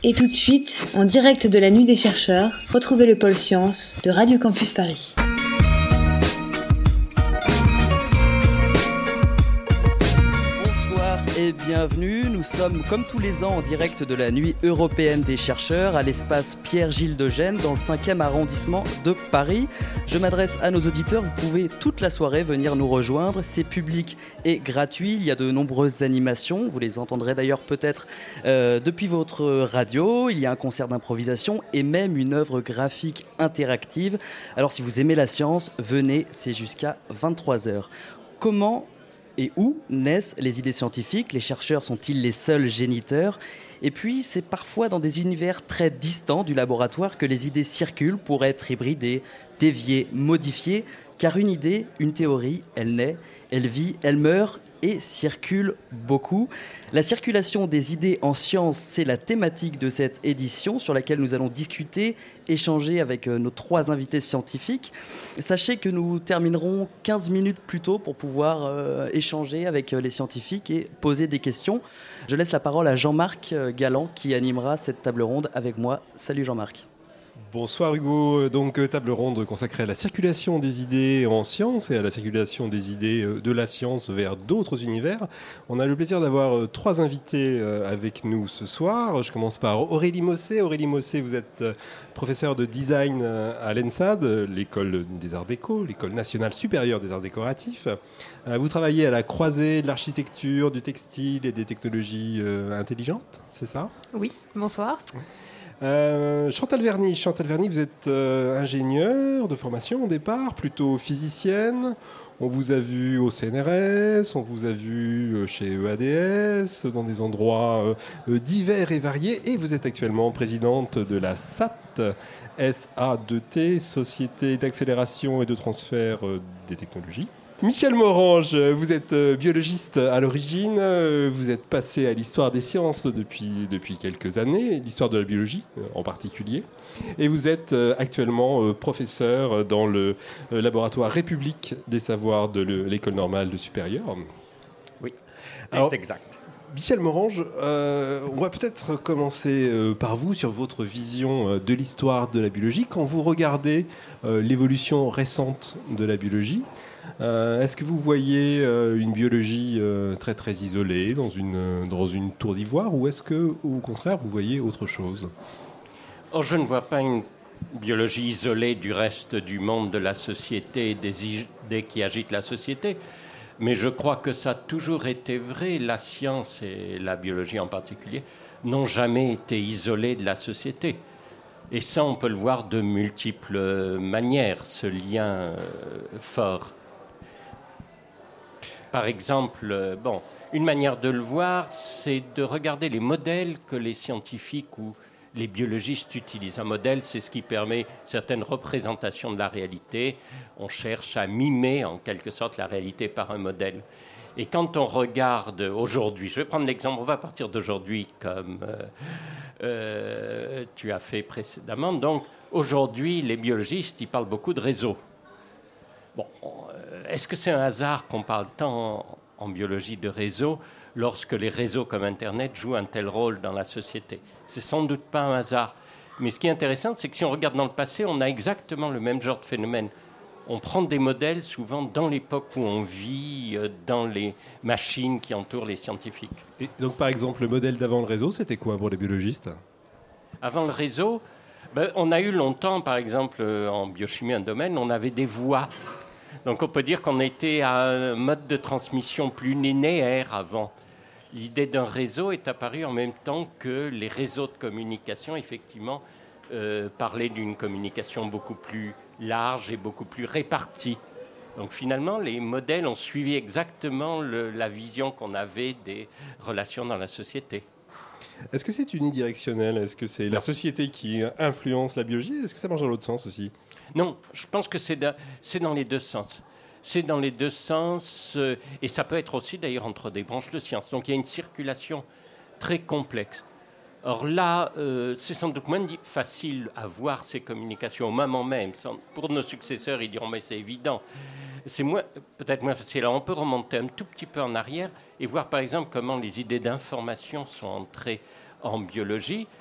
Et tout de suite, en direct de la Nuit des chercheurs, retrouvez le pôle sciences de Radio Campus Paris. Et bienvenue, nous sommes comme tous les ans en direct de la Nuit européenne des chercheurs à l'espace Pierre-Gilles de Gênes dans le 5e arrondissement de Paris. Je m'adresse à nos auditeurs, vous pouvez toute la soirée venir nous rejoindre, c'est public et gratuit, il y a de nombreuses animations, vous les entendrez d'ailleurs peut-être depuis votre radio, il y a un concert d'improvisation et même une œuvre graphique interactive. Alors si vous aimez la science, venez, c'est jusqu'à 23h. Comment et où naissent les idées scientifiques? Les chercheurs sont-ils les seuls géniteurs? Et puis, c'est parfois dans des univers très distants du laboratoire que les idées circulent pour être hybridées, déviées, modifiées. Car une idée, une théorie, elle naît, elle vit, elle meurt et circule beaucoup. La circulation des idées en sciences, c'est la thématique de cette édition sur laquelle nous allons discuter, échanger avec nos 3 invités scientifiques. Sachez que nous terminerons 15 minutes plus tôt pour pouvoir échanger avec les scientifiques et poser des questions. Je laisse la parole à Jean-Marc Galland qui animera cette table ronde avec moi. Salut Jean-Marc. Bonsoir Hugo, donc table ronde consacrée à la circulation des idées en sciences et à la circulation des idées de la science vers d'autres univers. On a le plaisir d'avoir 3 invités avec nous ce soir. Je commence par Aurélie Mossé. Aurélie Mossé, vous êtes professeure de design à l'ENSAD, l'école des arts déco, l'école nationale supérieure des arts décoratifs. Vous travaillez à la croisée de l'architecture, du textile et des technologies intelligentes, c'est ça ? Oui, bonsoir. Chantal Verny, vous êtes ingénieure de formation au départ, plutôt physicienne. On vous a vu au CNRS, on vous a vu chez EADS, dans des endroits divers et variés. Et vous êtes actuellement présidente de la SAT, S-A-2-T, Société d'accélération et de transfert des technologies. Michel Morange, vous êtes biologiste à l'origine, vous êtes passé à l'histoire des sciences depuis quelques années, l'histoire de la biologie en particulier, et vous êtes actuellement professeur dans le laboratoire République des savoirs de l'école normale de supérieur. Oui, alors, exact. Michel Morange, on va peut-être commencer par vous sur votre vision de l'histoire de la biologie. Quand vous regardez l'évolution récente de la biologie, est-ce que vous voyez une biologie très très isolée dans une tour d'ivoire, ou est-ce que au contraire vous voyez autre chose ? Or, je ne vois pas une biologie isolée du reste du monde, de la société, des idées qui agitent la société, mais je crois que ça a toujours été vrai. La science et la biologie en particulier n'ont jamais été isolées de la société. Et ça, on peut le voir de multiples manières, ce lien fort. Par exemple, une manière de le voir, c'est de regarder les modèles que les scientifiques ou les biologistes utilisent. Un modèle, c'est ce qui permet certaines représentations de la réalité. On cherche à mimer, en quelque sorte, la réalité par un modèle. Et quand on regarde aujourd'hui, je vais prendre l'exemple, on va partir d'aujourd'hui, comme tu as fait précédemment. Donc, aujourd'hui, les biologistes, ils parlent beaucoup de réseaux. Bon, est-ce que c'est un hasard qu'on parle tant en biologie de réseaux lorsque les réseaux comme Internet jouent un tel rôle dans la société? C'est sans doute pas un hasard. Mais ce qui est intéressant, c'est que si on regarde dans le passé, on a exactement le même genre de phénomène. On prend des modèles souvent dans l'époque où on vit, dans les machines qui entourent les scientifiques. Et donc par exemple, le modèle d'avant le réseau, c'était quoi pour les biologistes ? Avant le réseau, on a eu longtemps, par exemple, en biochimie, un domaine, on avait des voies. Donc on peut dire qu'on était à un mode de transmission plus linéaire avant. L'idée d'un réseau est apparue en même temps que les réseaux de communication, effectivement, parlaient d'une communication beaucoup plus large et beaucoup plus répartie. Donc finalement, les modèles ont suivi exactement la vision qu'on avait des relations dans la société. Est-ce que c'est unidirectionnel ? Est-ce que c'est la société qui influence la biologie ? Est-ce que ça marche dans l'autre sens aussi ? Non, je pense que c'est dans les deux sens. C'est dans les deux sens, et ça peut être aussi d'ailleurs entre des branches de sciences. Donc il y a une circulation très complexe. Or là, c'est sans doute moins facile à voir ces communications au moment même. Pour nos successeurs, ils diront mais c'est évident. C'est peut-être moins facile. Alors on peut remonter un tout petit peu en arrière et voir par exemple comment les idées d'information sont entrées en biologie.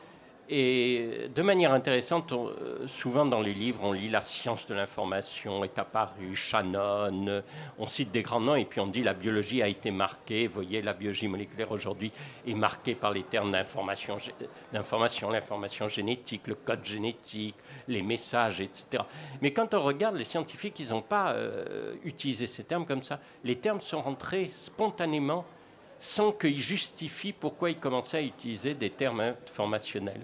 Et de manière intéressante, souvent dans les livres, on lit la science de l'information est apparue, Shannon, on cite des grands noms et puis on dit la biologie a été marquée. Vous voyez, la biologie moléculaire aujourd'hui est marquée par les termes d'information, l'information génétique, le code génétique, les messages, etc. Mais quand on regarde, les scientifiques, ils n'ont pas utilisé ces termes comme ça. Les termes sont rentrés spontanément sans qu'ils justifient pourquoi ils commençaient à utiliser des termes informationnels.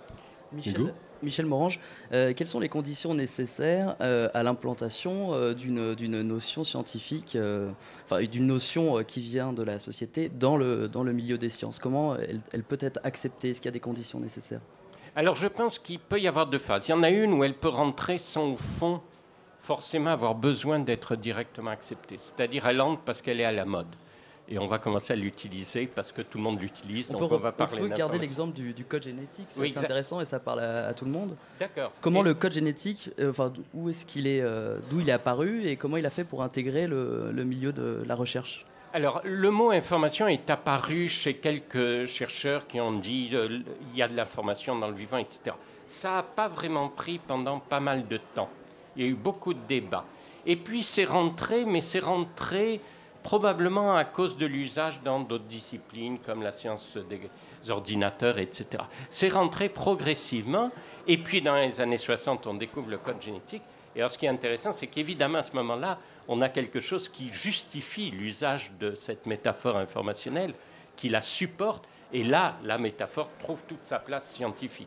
Michel Morange, quelles sont les conditions nécessaires à l'implantation d'une notion scientifique, d'une notion qui vient de la société dans le milieu des sciences? Comment elle peut être acceptée? Est-ce qu'il y a des conditions nécessaires? Alors je pense qu'il peut y avoir deux phases. Il y en a une où elle peut rentrer sans au fond forcément avoir besoin d'être directement acceptée. C'est-à-dire elle entre parce qu'elle est à la mode. Et on va commencer à l'utiliser parce que tout le monde l'utilise. On peut garder l'exemple du code génétique, c'est intéressant et ça parle à tout le monde. D'accord. Comment le code génétique, où est-ce qu'il est, d'où il est apparu et comment il a fait pour intégrer le milieu de la recherche? Alors, le mot information est apparu chez quelques chercheurs qui ont dit il y a de l'information dans le vivant, etc. Ça n'a pas vraiment pris pendant pas mal de temps. Il y a eu beaucoup de débats. Et puis, c'est rentré, mais c'est rentré probablement à cause de l'usage dans d'autres disciplines comme la science des ordinateurs, etc. C'est rentré progressivement, et puis dans les années 60, on découvre le code génétique. Et alors ce qui est intéressant, c'est qu'évidemment à ce moment-là, on a quelque chose qui justifie l'usage de cette métaphore informationnelle, qui la supporte, et là, la métaphore trouve toute sa place scientifique.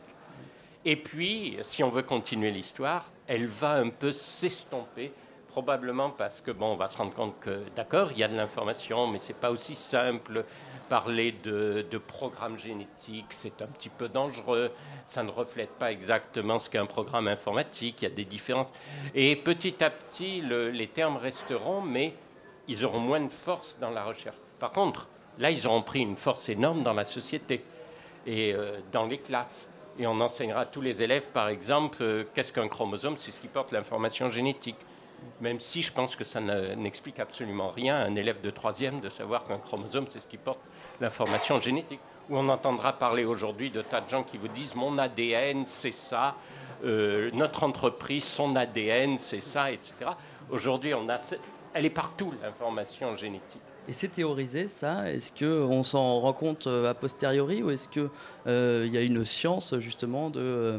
Et puis, si on veut continuer l'histoire, elle va un peu s'estomper, probablement parce que, on va se rendre compte que, d'accord, il y a de l'information, mais ce n'est pas aussi simple. Parler de programme génétique, c'est un petit peu dangereux. Ça ne reflète pas exactement ce qu'est un programme informatique. Il y a des différences. Et petit à petit, les termes resteront, mais ils auront moins de force dans la recherche. Par contre, là, ils auront pris une force énorme dans la société et dans les classes. Et on enseignera à tous les élèves, par exemple, qu'est-ce qu'un chromosome? C'est ce qui porte l'information génétique. Même si je pense que ça n'explique absolument rien à un élève de 3e de savoir qu'un chromosome, c'est ce qui porte l'information génétique. Où on entendra parler aujourd'hui de tas de gens qui vous disent « mon ADN, c'est ça, notre entreprise, son ADN, c'est ça, etc. » Aujourd'hui, elle est partout, l'information génétique. Et c'est théorisé, ça? Est-ce qu'on s'en rend compte a posteriori ou est-ce qu'il y a une science, justement, de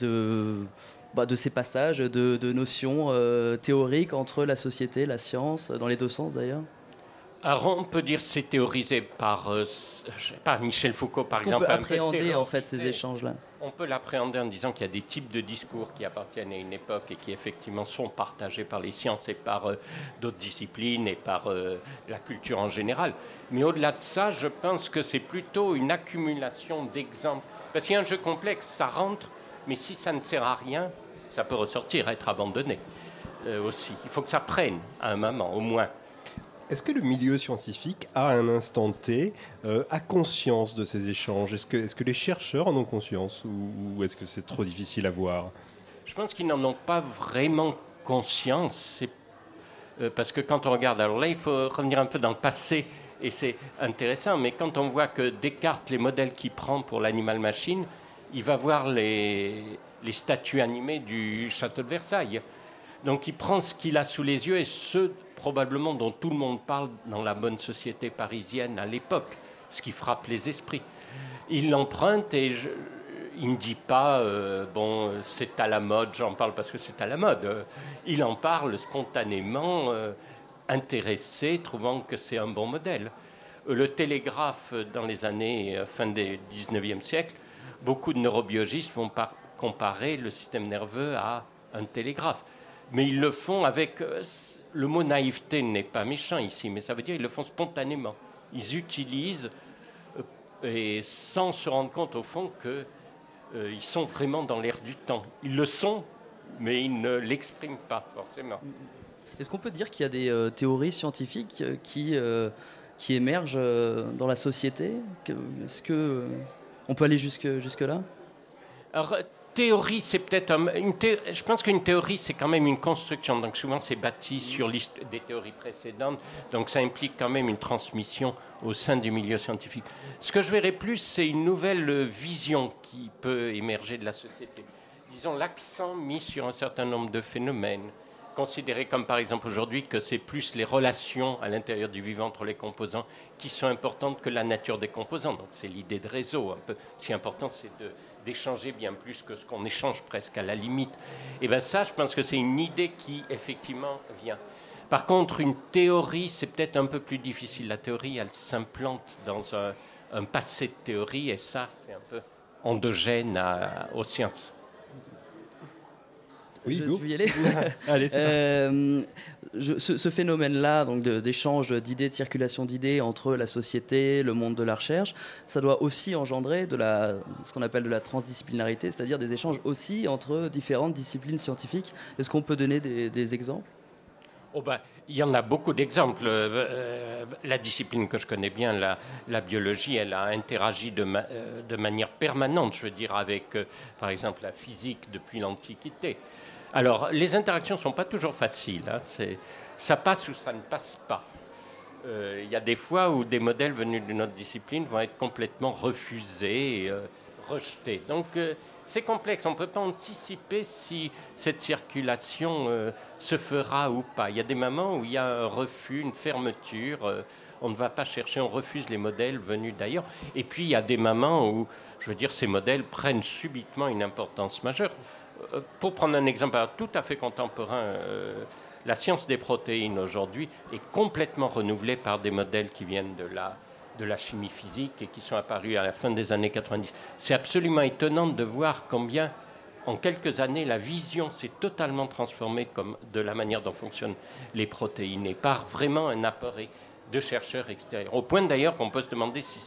ces passages de notions théoriques entre la société, la science, dans les deux sens d'ailleurs? Alors on peut dire que c'est théorisé par Michel Foucault, par exemple. On peut appréhender en fait ces échanges-là? On peut l'appréhender en disant qu'il y a des types de discours qui appartiennent à une époque et qui effectivement sont partagés par les sciences et par d'autres disciplines et par la culture en général. Mais au-delà de ça, je pense que c'est plutôt une accumulation d'exemples. Parce qu'il y a un jeu complexe, ça rentre, mais si ça ne sert à rien, ça peut ressortir, être abandonné aussi. Il faut que ça prenne à un moment, au moins. Est-ce que le milieu scientifique, à un instant T, a conscience de ces échanges? Est-ce que les chercheurs en ont conscience ou est-ce que c'est trop difficile à voir? Je pense qu'ils n'en ont pas vraiment conscience. Parce que quand on regarde, alors là, il faut revenir un peu dans le passé, et c'est intéressant, mais quand on voit que Descartes, les modèles qu'il prend pour l'animal-machine, il va voir les statues animées du château de Versailles. Donc il prend ce qu'il a sous les yeux et ce probablement dont tout le monde parle dans la bonne société parisienne à l'époque, ce qui frappe les esprits. Il l'emprunte et il ne dit pas c'est à la mode, j'en parle parce que c'est à la mode. Il en parle spontanément, intéressé, trouvant que c'est un bon modèle. Le télégraphe, dans les années fin du 19e siècle, beaucoup de neurobiologistes vont comparer le système nerveux à un télégraphe. Mais ils le font avec... Le mot naïveté n'est pas méchant ici, mais ça veut dire qu'ils le font spontanément. Ils utilisent, et sans se rendre compte au fond qu'ils sont vraiment dans l'air du temps. Ils le sont, mais ils ne l'expriment pas forcément. Est-ce qu'on peut dire qu'il y a des théories scientifiques qui émergent dans la société? Est-ce qu'on peut aller jusque-là? Alors, théorie, c'est peut-être je pense qu'une théorie, c'est quand même une construction. Donc souvent, c'est bâti sur des théories précédentes. Donc ça implique quand même une transmission au sein du milieu scientifique. Ce que je verrais plus, c'est une nouvelle vision qui peut émerger de la société. Disons, l'accent mis sur un certain nombre de phénomènes, considérés comme par exemple aujourd'hui que c'est plus les relations à l'intérieur du vivant entre les composants qui sont importantes que la nature des composants. Donc c'est l'idée de réseau un peu. Ce qui est important, c'est d'échanger bien plus que ce qu'on échange presque à la limite. Et bien ça, je pense que c'est une idée qui effectivement vient. Par contre, une théorie, c'est peut-être un peu plus difficile. La théorie, elle s'implante dans un passé de théorie et ça, c'est un peu endogène aux sciences. Oui, je vais y aller. Allez, c'est ce phénomène-là, donc d'échange d'idées, de circulation d'idées entre la société, le monde de la recherche, ça doit aussi engendrer ce qu'on appelle de la transdisciplinarité, c'est-à-dire des échanges aussi entre différentes disciplines scientifiques. Est-ce qu'on peut donner des exemples ? Il y en a beaucoup d'exemples. La discipline que je connais bien, la biologie, elle a interagi de manière permanente, je veux dire, avec, par exemple, la physique depuis l'Antiquité. Alors, les interactions ne sont pas toujours faciles. Hein. Ça passe ou ça ne passe pas. Il y a des fois où des modèles venus d'une autre discipline vont être complètement refusés, rejetés. Donc, c'est complexe. On ne peut pas anticiper si cette circulation se fera ou pas. Il y a des moments où il y a un refus, une fermeture. On ne va pas chercher, on refuse les modèles venus d'ailleurs. Et puis, il y a des moments où, je veux dire, ces modèles prennent subitement une importance majeure. Pour prendre un exemple tout à fait contemporain, la science des protéines aujourd'hui est complètement renouvelée par des modèles qui viennent de la chimie physique et qui sont apparus à la fin des années 90. C'est absolument étonnant de voir combien, en quelques années, la vision s'est totalement transformée de la manière dont fonctionnent les protéines et par vraiment un apport de chercheurs extérieurs. Au point d'ailleurs qu'on peut se demander si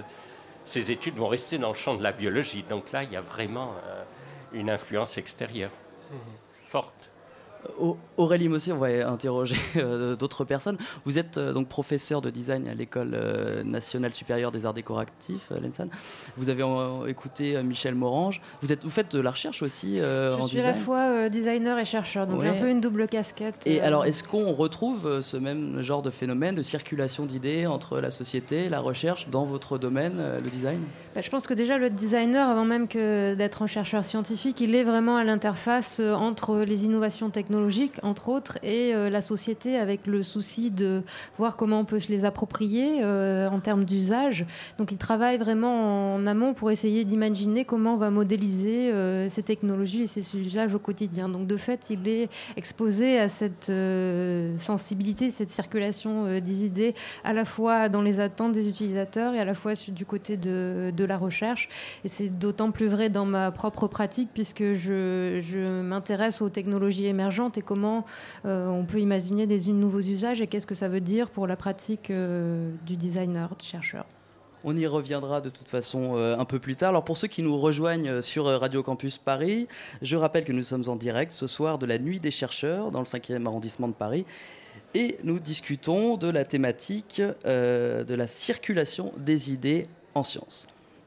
ces études vont rester dans le champ de la biologie. Donc là, il y a vraiment une influence extérieure forte. Aurélie Mossier, on va interroger d'autres personnes. Vous êtes donc professeur de design à l'École nationale supérieure des arts décoratifs, l'ENSAN. Vous avez écouté Michel Morange. Vous faites de la recherche aussi en design ? Je suis à la fois designer et chercheur, donc j'ai un peu une double casquette. Et alors, est-ce qu'on retrouve ce même genre de phénomène de circulation d'idées entre la société et la recherche dans votre domaine, le design ? Je pense que déjà le designer, avant même que d'être un chercheur scientifique, il est vraiment à l'interface entre les innovations technologiques, entre autres, et la société, avec le souci de voir comment on peut se les approprier en termes d'usage. Donc il travaille vraiment en amont pour essayer d'imaginer comment on va modéliser ces technologies et ces usages au quotidien. Donc de fait, il est exposé à cette sensibilité, cette circulation des idées, à la fois dans les attentes des utilisateurs et à la fois du côté de la recherche. Et c'est d'autant plus vrai dans ma propre pratique, puisque je m'intéresse aux technologies émergentes et comment on peut imaginer des nouveaux usages et qu'est-ce que ça veut dire pour la pratique du designer, du chercheur. On y reviendra de toute façon un peu plus tard. Alors pour ceux qui nous rejoignent sur Radio Campus Paris, je rappelle que nous sommes en direct ce soir de la Nuit des chercheurs dans le 5e arrondissement de Paris. Et nous discutons de la thématique de la circulation des idées en sciences.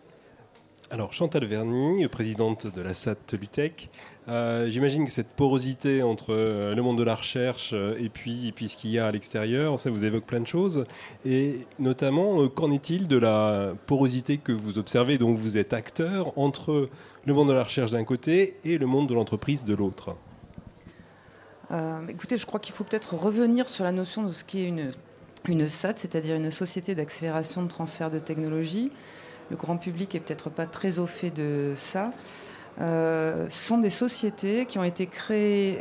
Alors Chantal Verny, présidente de la SAT Lutech, j'imagine que cette porosité entre le monde de la recherche et puis ce qu'il y a à l'extérieur, ça vous évoque plein de choses. Et notamment, qu'en est-il de la porosité que vous observez, dont vous êtes acteur, entre le monde de la recherche d'un côté et le monde de l'entreprise de l'autre ? Écoutez, je crois qu'il faut peut-être revenir sur la notion de ce qu'est une SAT, c'est-à-dire une société d'accélération de transfert de technologie. Le grand public est peut-être pas très au fait de ça. Sont des sociétés qui ont été créées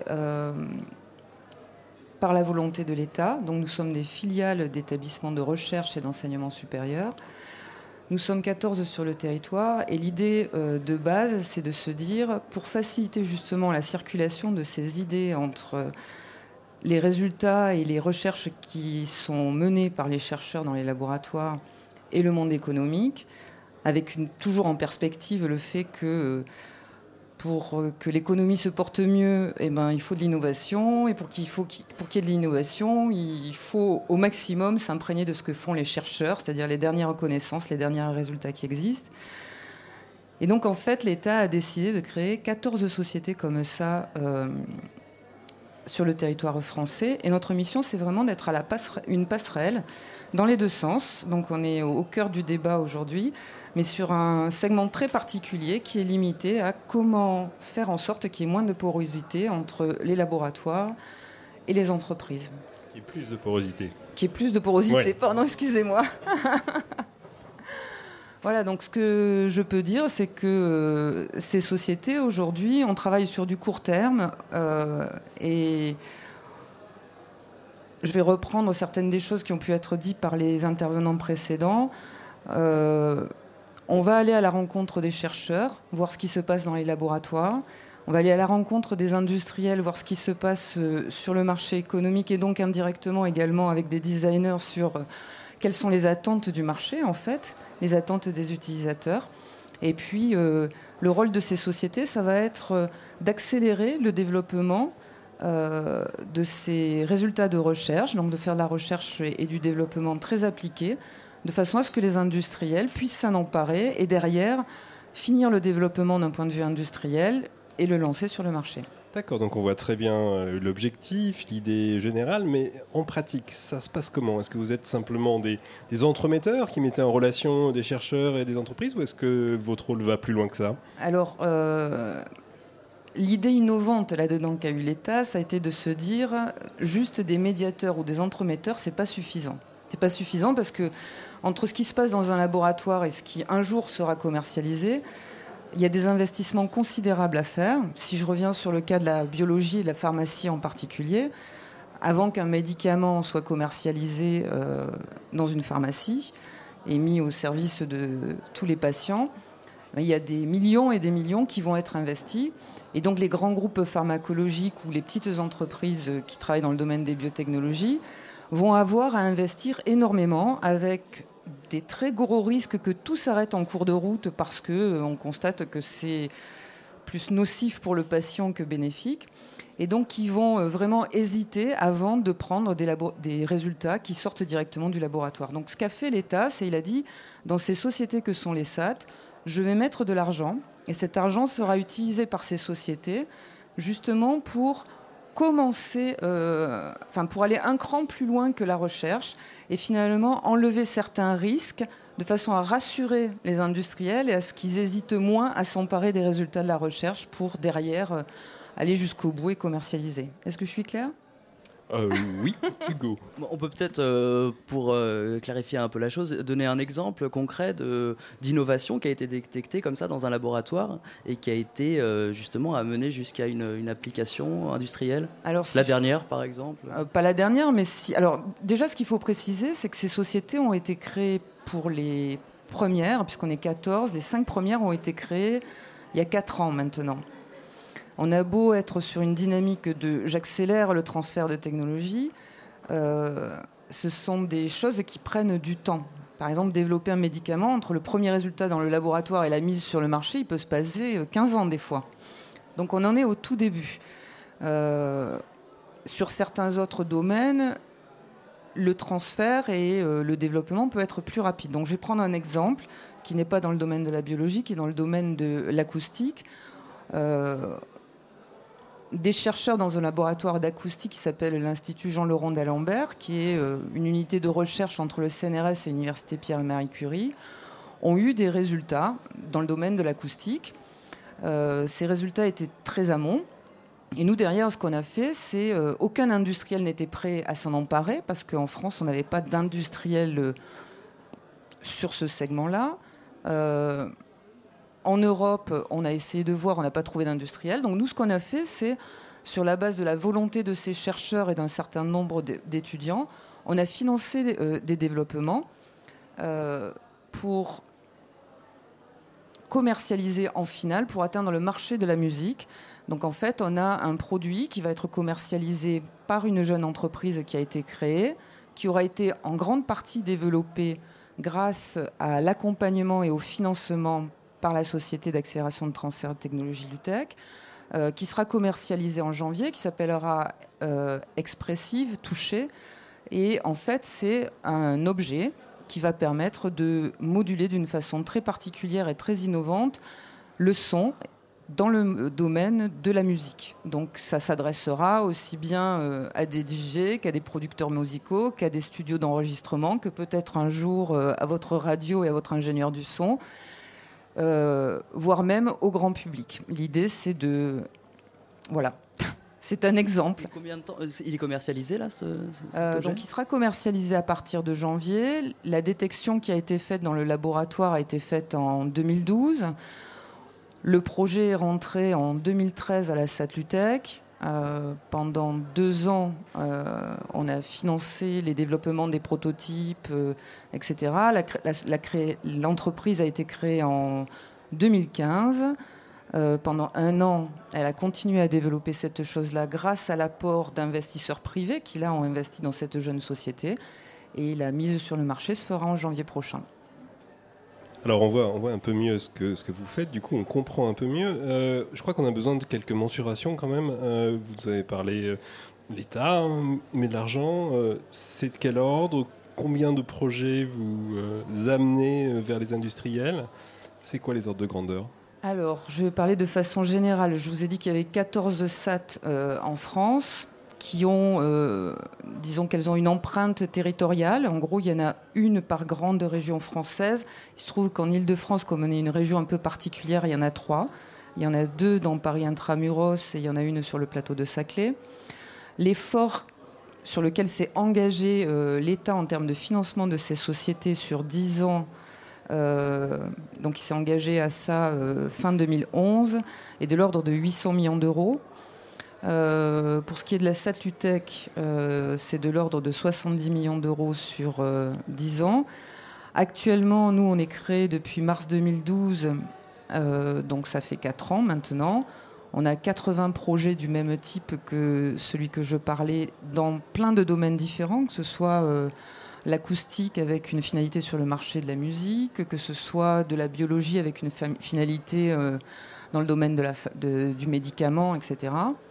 par la volonté de l'État. Donc nous sommes des filiales d'établissements de recherche et d'enseignement supérieur. Nous sommes 14 sur le territoire et l'idée de base, c'est de se dire, pour faciliter justement la circulation de ces idées entre les résultats et les recherches qui sont menées par les chercheurs dans les laboratoires et le monde économique, avec toujours en perspective le fait que pour que l'économie se porte mieux, il faut de l'innovation. Et pour qu'il y ait de l'innovation, il faut au maximum s'imprégner de ce que font les chercheurs, c'est-à-dire les dernières connaissances, les derniers résultats qui existent. Et donc, en fait, l'État a décidé de créer 14 sociétés comme ça sur le territoire français. Et notre mission, c'est vraiment d'être à une passerelle dans les deux sens. Donc, on est au cœur du débat aujourd'hui, mais sur un segment très particulier qui est limité à comment faire en sorte qu'il y ait moins de porosité entre les laboratoires et les entreprises. Qu'il y ait plus de porosité. Qu'il y ait plus de porosité, ouais. Pardon, excusez-moi. Voilà, donc ce que je peux dire, c'est que ces sociétés, aujourd'hui, on travaille sur du court terme et je vais reprendre certaines des choses qui ont pu être dites par les intervenants précédents. On va aller à la rencontre des chercheurs, voir ce qui se passe dans les laboratoires. On va aller à la rencontre des industriels, voir ce qui se passe sur le marché économique et donc indirectement également avec des designers sur quelles sont les attentes du marché, en fait, les attentes des utilisateurs. Et puis, le rôle de ces sociétés, ça va être d'accélérer le développement de ces résultats de recherche, donc de faire de la recherche et du développement très appliqué, de façon à ce que les industriels puissent s'en emparer et derrière finir le développement d'un point de vue industriel et le lancer sur le marché. D'accord, donc on voit très bien l'objectif, l'idée générale, mais en pratique, ça se passe comment ? Est-ce que vous êtes simplement des entremetteurs qui mettez en relation des chercheurs et des entreprises, ou est-ce que votre rôle va plus loin que ça ? Alors, l'idée innovante là-dedans qu'a eu l'État, ça a été de se dire juste des médiateurs ou des entremetteurs, c'est pas suffisant. C'est pas suffisant parce que entre ce qui se passe dans un laboratoire et ce qui un jour sera commercialisé, il y a des investissements considérables à faire. Si je reviens sur le cas de la biologie et de la pharmacie en particulier, avant qu'un médicament soit commercialisé dans une pharmacie et mis au service de tous les patients, il y a des millions et des millions qui vont être investis. Et donc les grands groupes pharmacologiques ou les petites entreprises qui travaillent dans le domaine des biotechnologies vont avoir à investir énormément avec des très gros risques que tout s'arrête en cours de route parce qu'on constate que c'est plus nocif pour le patient que bénéfique. Et donc, ils vont vraiment hésiter avant de prendre des résultats qui sortent directement du laboratoire. Donc, ce qu'a fait l'État, c'est qu'il a dit, dans ces sociétés que sont les SAT, je vais mettre de l'argent, et cet argent sera utilisé par ces sociétés justement pour commencer, pour aller un cran plus loin que la recherche et finalement enlever certains risques de façon à rassurer les industriels et à ce qu'ils hésitent moins à s'emparer des résultats de la recherche pour derrière aller jusqu'au bout et commercialiser. Est-ce que je suis claire ? Oui, Hugo. On peut peut-être, pour clarifier un peu la chose, donner un exemple concret d'innovation qui a été détectée comme ça dans un laboratoire et qui a été justement amenée jusqu'à une application industrielle. Alors, la dernière, par exemple Pas la dernière, mais si. Alors, déjà, ce qu'il faut préciser, c'est que ces sociétés ont été créées pour les premières, puisqu'on est 14, les 5 premières ont été créées il y a 4 ans maintenant. On a beau être sur une dynamique de « j'accélère le transfert de technologie », ce sont des choses qui prennent du temps. Par exemple, développer un médicament, entre le premier résultat dans le laboratoire et la mise sur le marché, il peut se passer 15 ans des fois. Donc on en est au tout début. Sur certains autres domaines, le transfert et le développement peut être plus rapide. Donc je vais prendre un exemple qui n'est pas dans le domaine de la biologie, qui est dans le domaine de l'acoustique. Des chercheurs dans un laboratoire d'acoustique qui s'appelle l'Institut Jean-Laurent d'Alembert, qui est une unité de recherche entre le CNRS et l'Université Pierre et Marie Curie, ont eu des résultats dans le domaine de l'acoustique. Ces résultats étaient très amont. Et nous, derrière, ce qu'on a fait, c'est aucun industriel n'était prêt à s'en emparer, parce qu'en France, on n'avait pas d'industriel sur ce segment-là. En Europe, on a essayé de voir, on n'a pas trouvé d'industriel. Donc nous, ce qu'on a fait, c'est, sur la base de la volonté de ces chercheurs et d'un certain nombre d'étudiants, on a financé des développements pour commercialiser en finale, pour atteindre le marché de la musique. Donc en fait, on a un produit qui va être commercialisé par une jeune entreprise qui a été créée, qui aura été en grande partie développée grâce à l'accompagnement et au financement par la Société d'accélération de transfert de technologie Lutech, qui sera commercialisé en janvier, qui s'appellera Expressive, Touché. Et en fait, c'est un objet qui va permettre de moduler d'une façon très particulière et très innovante le son dans le domaine de la musique. Donc ça s'adressera aussi bien à des DJ qu'à des producteurs musicaux, qu'à des studios d'enregistrement, que peut-être un jour à votre radio et à votre ingénieur du son, voire même au grand public. L'idée, c'est de... Voilà. C'est un exemple. Combien de temps il est commercialisé là donc il sera commercialisé à partir de janvier. La détection qui a été faite dans le laboratoire a été faite en 2012. Le projet est rentré en 2013 à la Satlutech. Pendant 2 ans, on a financé les développements des prototypes, etc. L'entreprise a été créée en 2015. Pendant 1 an, elle a continué à développer cette chose-là grâce à l'apport d'investisseurs privés qui, là, ont investi dans cette jeune société. Et la mise sur le marché se fera en janvier prochain. Alors on voit un peu mieux ce que vous faites, du coup on comprend un peu mieux. Je crois qu'on a besoin de quelques mensurations quand même. Vous avez parlé de l'État, mais de l'argent, c'est de quel ordre? Combien de projets vous amenez vers les industriels? C'est quoi les ordres de grandeur? Alors, je vais parler de façon générale. Je vous ai dit qu'il y avait 14 SAT en France qui ont, disons qu'elles ont une empreinte territoriale. En gros, il y en a une par grande région française. Il se trouve qu'en Île-de-France, comme on est une région un peu particulière, il y en a 3. Il y en a 2 dans Paris Intramuros et il y en a une sur le plateau de Saclay. L'effort sur lequel s'est engagé l'État en termes de financement de ces sociétés sur 10 ans, donc il s'est engagé à ça fin 2011, est de l'ordre de 800 millions d'euros. Pour ce qui est de la Satlutech, c'est de l'ordre de 70 millions d'euros sur 10 ans. Actuellement, nous, on est créé depuis mars 2012, donc ça fait 4 ans maintenant. On a 80 projets du même type que celui que je parlais dans plein de domaines différents, que ce soit l'acoustique avec une finalité sur le marché de la musique, que ce soit de la biologie avec une finalité dans le domaine du médicament, etc.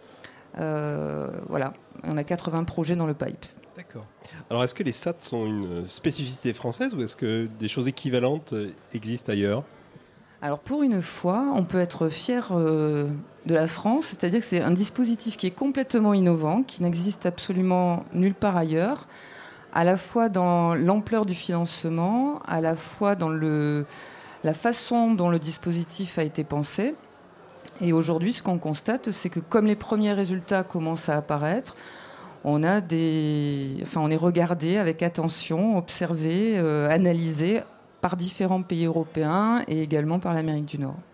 Voilà, on a 80 projets dans le pipe. D'accord. Alors est-ce que les SAT sont une spécificité française ou est-ce que des choses équivalentes existent ailleurs? Alors pour une fois, on peut être fier de la France, c'est-à-dire que c'est un dispositif qui est complètement innovant, qui n'existe absolument nulle part ailleurs, à la fois dans l'ampleur du financement, à la fois dans la façon dont le dispositif a été pensé. Et aujourd'hui, ce qu'on constate, c'est que comme les premiers résultats commencent à apparaître, on est regardé avec attention, observé, analysé par différents pays européens et également par l'Amérique du Nord.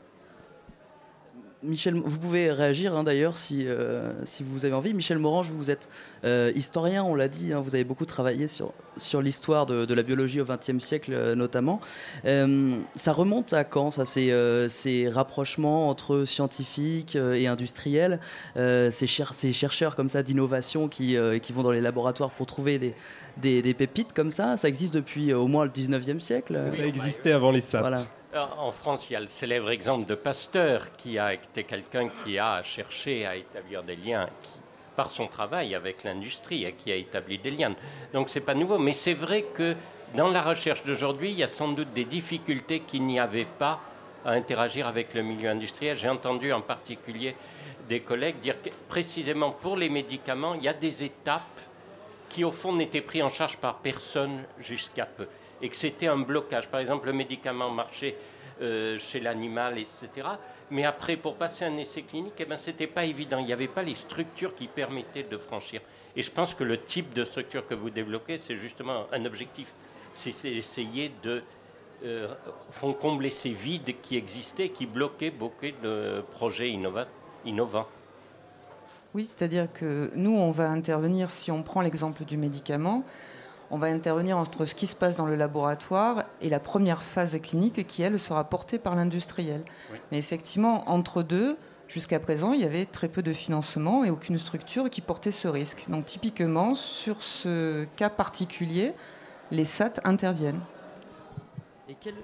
Michel, vous pouvez réagir d'ailleurs si vous avez envie. Michel Morange, vous êtes historien, on l'a dit, vous avez beaucoup travaillé sur l'histoire de la biologie au XXe siècle notamment. Ça remonte à quand, ça, ces rapprochements entre scientifiques et industriels, ces chercheurs comme ça d'innovation qui vont dans les laboratoires pour trouver des pépites comme ça existe depuis au moins le XIXe siècle. Ça existait avant les SAT. Voilà. En France, il y a le célèbre exemple de Pasteur, qui a été quelqu'un qui a cherché à établir des liens par son travail avec l'industrie et qui a établi des liens. Donc c'est pas nouveau, mais c'est vrai que dans la recherche d'aujourd'hui, il y a sans doute des difficultés qu'il n'y avait pas à interagir avec le milieu industriel. J'ai entendu en particulier des collègues dire que précisément pour les médicaments, il y a des étapes qui au fond n'étaient prises en charge par personne jusqu'à peu. Et que c'était un blocage. Par exemple, le médicament marchait chez l'animal, etc. Mais après, pour passer un essai clinique, ce n'était pas évident. Il n'y avait pas les structures qui permettaient de franchir. Et je pense que le type de structure que vous développez, c'est justement un objectif. C'est essayer de combler ces vides qui existaient, qui bloquaient beaucoup de projets innovants. Oui, c'est-à-dire que nous, on va intervenir, si on prend l'exemple du médicament, on va intervenir entre ce qui se passe dans le laboratoire et la première phase clinique qui, elle, sera portée par l'industriel. Oui. Mais effectivement, entre deux, jusqu'à présent, il y avait très peu de financement et aucune structure qui portait ce risque. Donc typiquement, sur ce cas particulier, les SAT interviennent. Et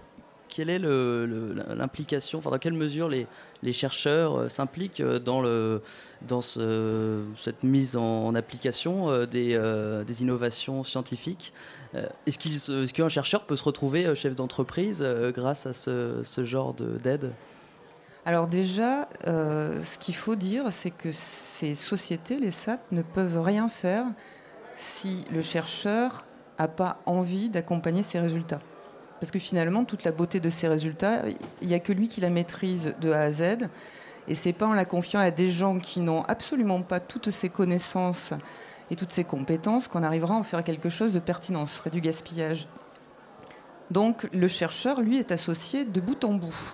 quelle est l'implication, dans quelle mesure les chercheurs s'impliquent dans cette mise en application des innovations scientifiques? Est-ce qu'un chercheur peut se retrouver chef d'entreprise grâce à ce genre d'aide? Alors déjà, ce qu'il faut dire, c'est que ces sociétés, les SAT, ne peuvent rien faire si le chercheur n'a pas envie d'accompagner ses résultats. Parce que finalement, toute la beauté de ces résultats, il n'y a que lui qui la maîtrise de A à Z. Et ce n'est pas en la confiant à des gens qui n'ont absolument pas toutes ces connaissances et toutes ces compétences qu'on arrivera à en faire quelque chose de pertinent. Ce serait du gaspillage. Donc le chercheur, lui, est associé de bout en bout.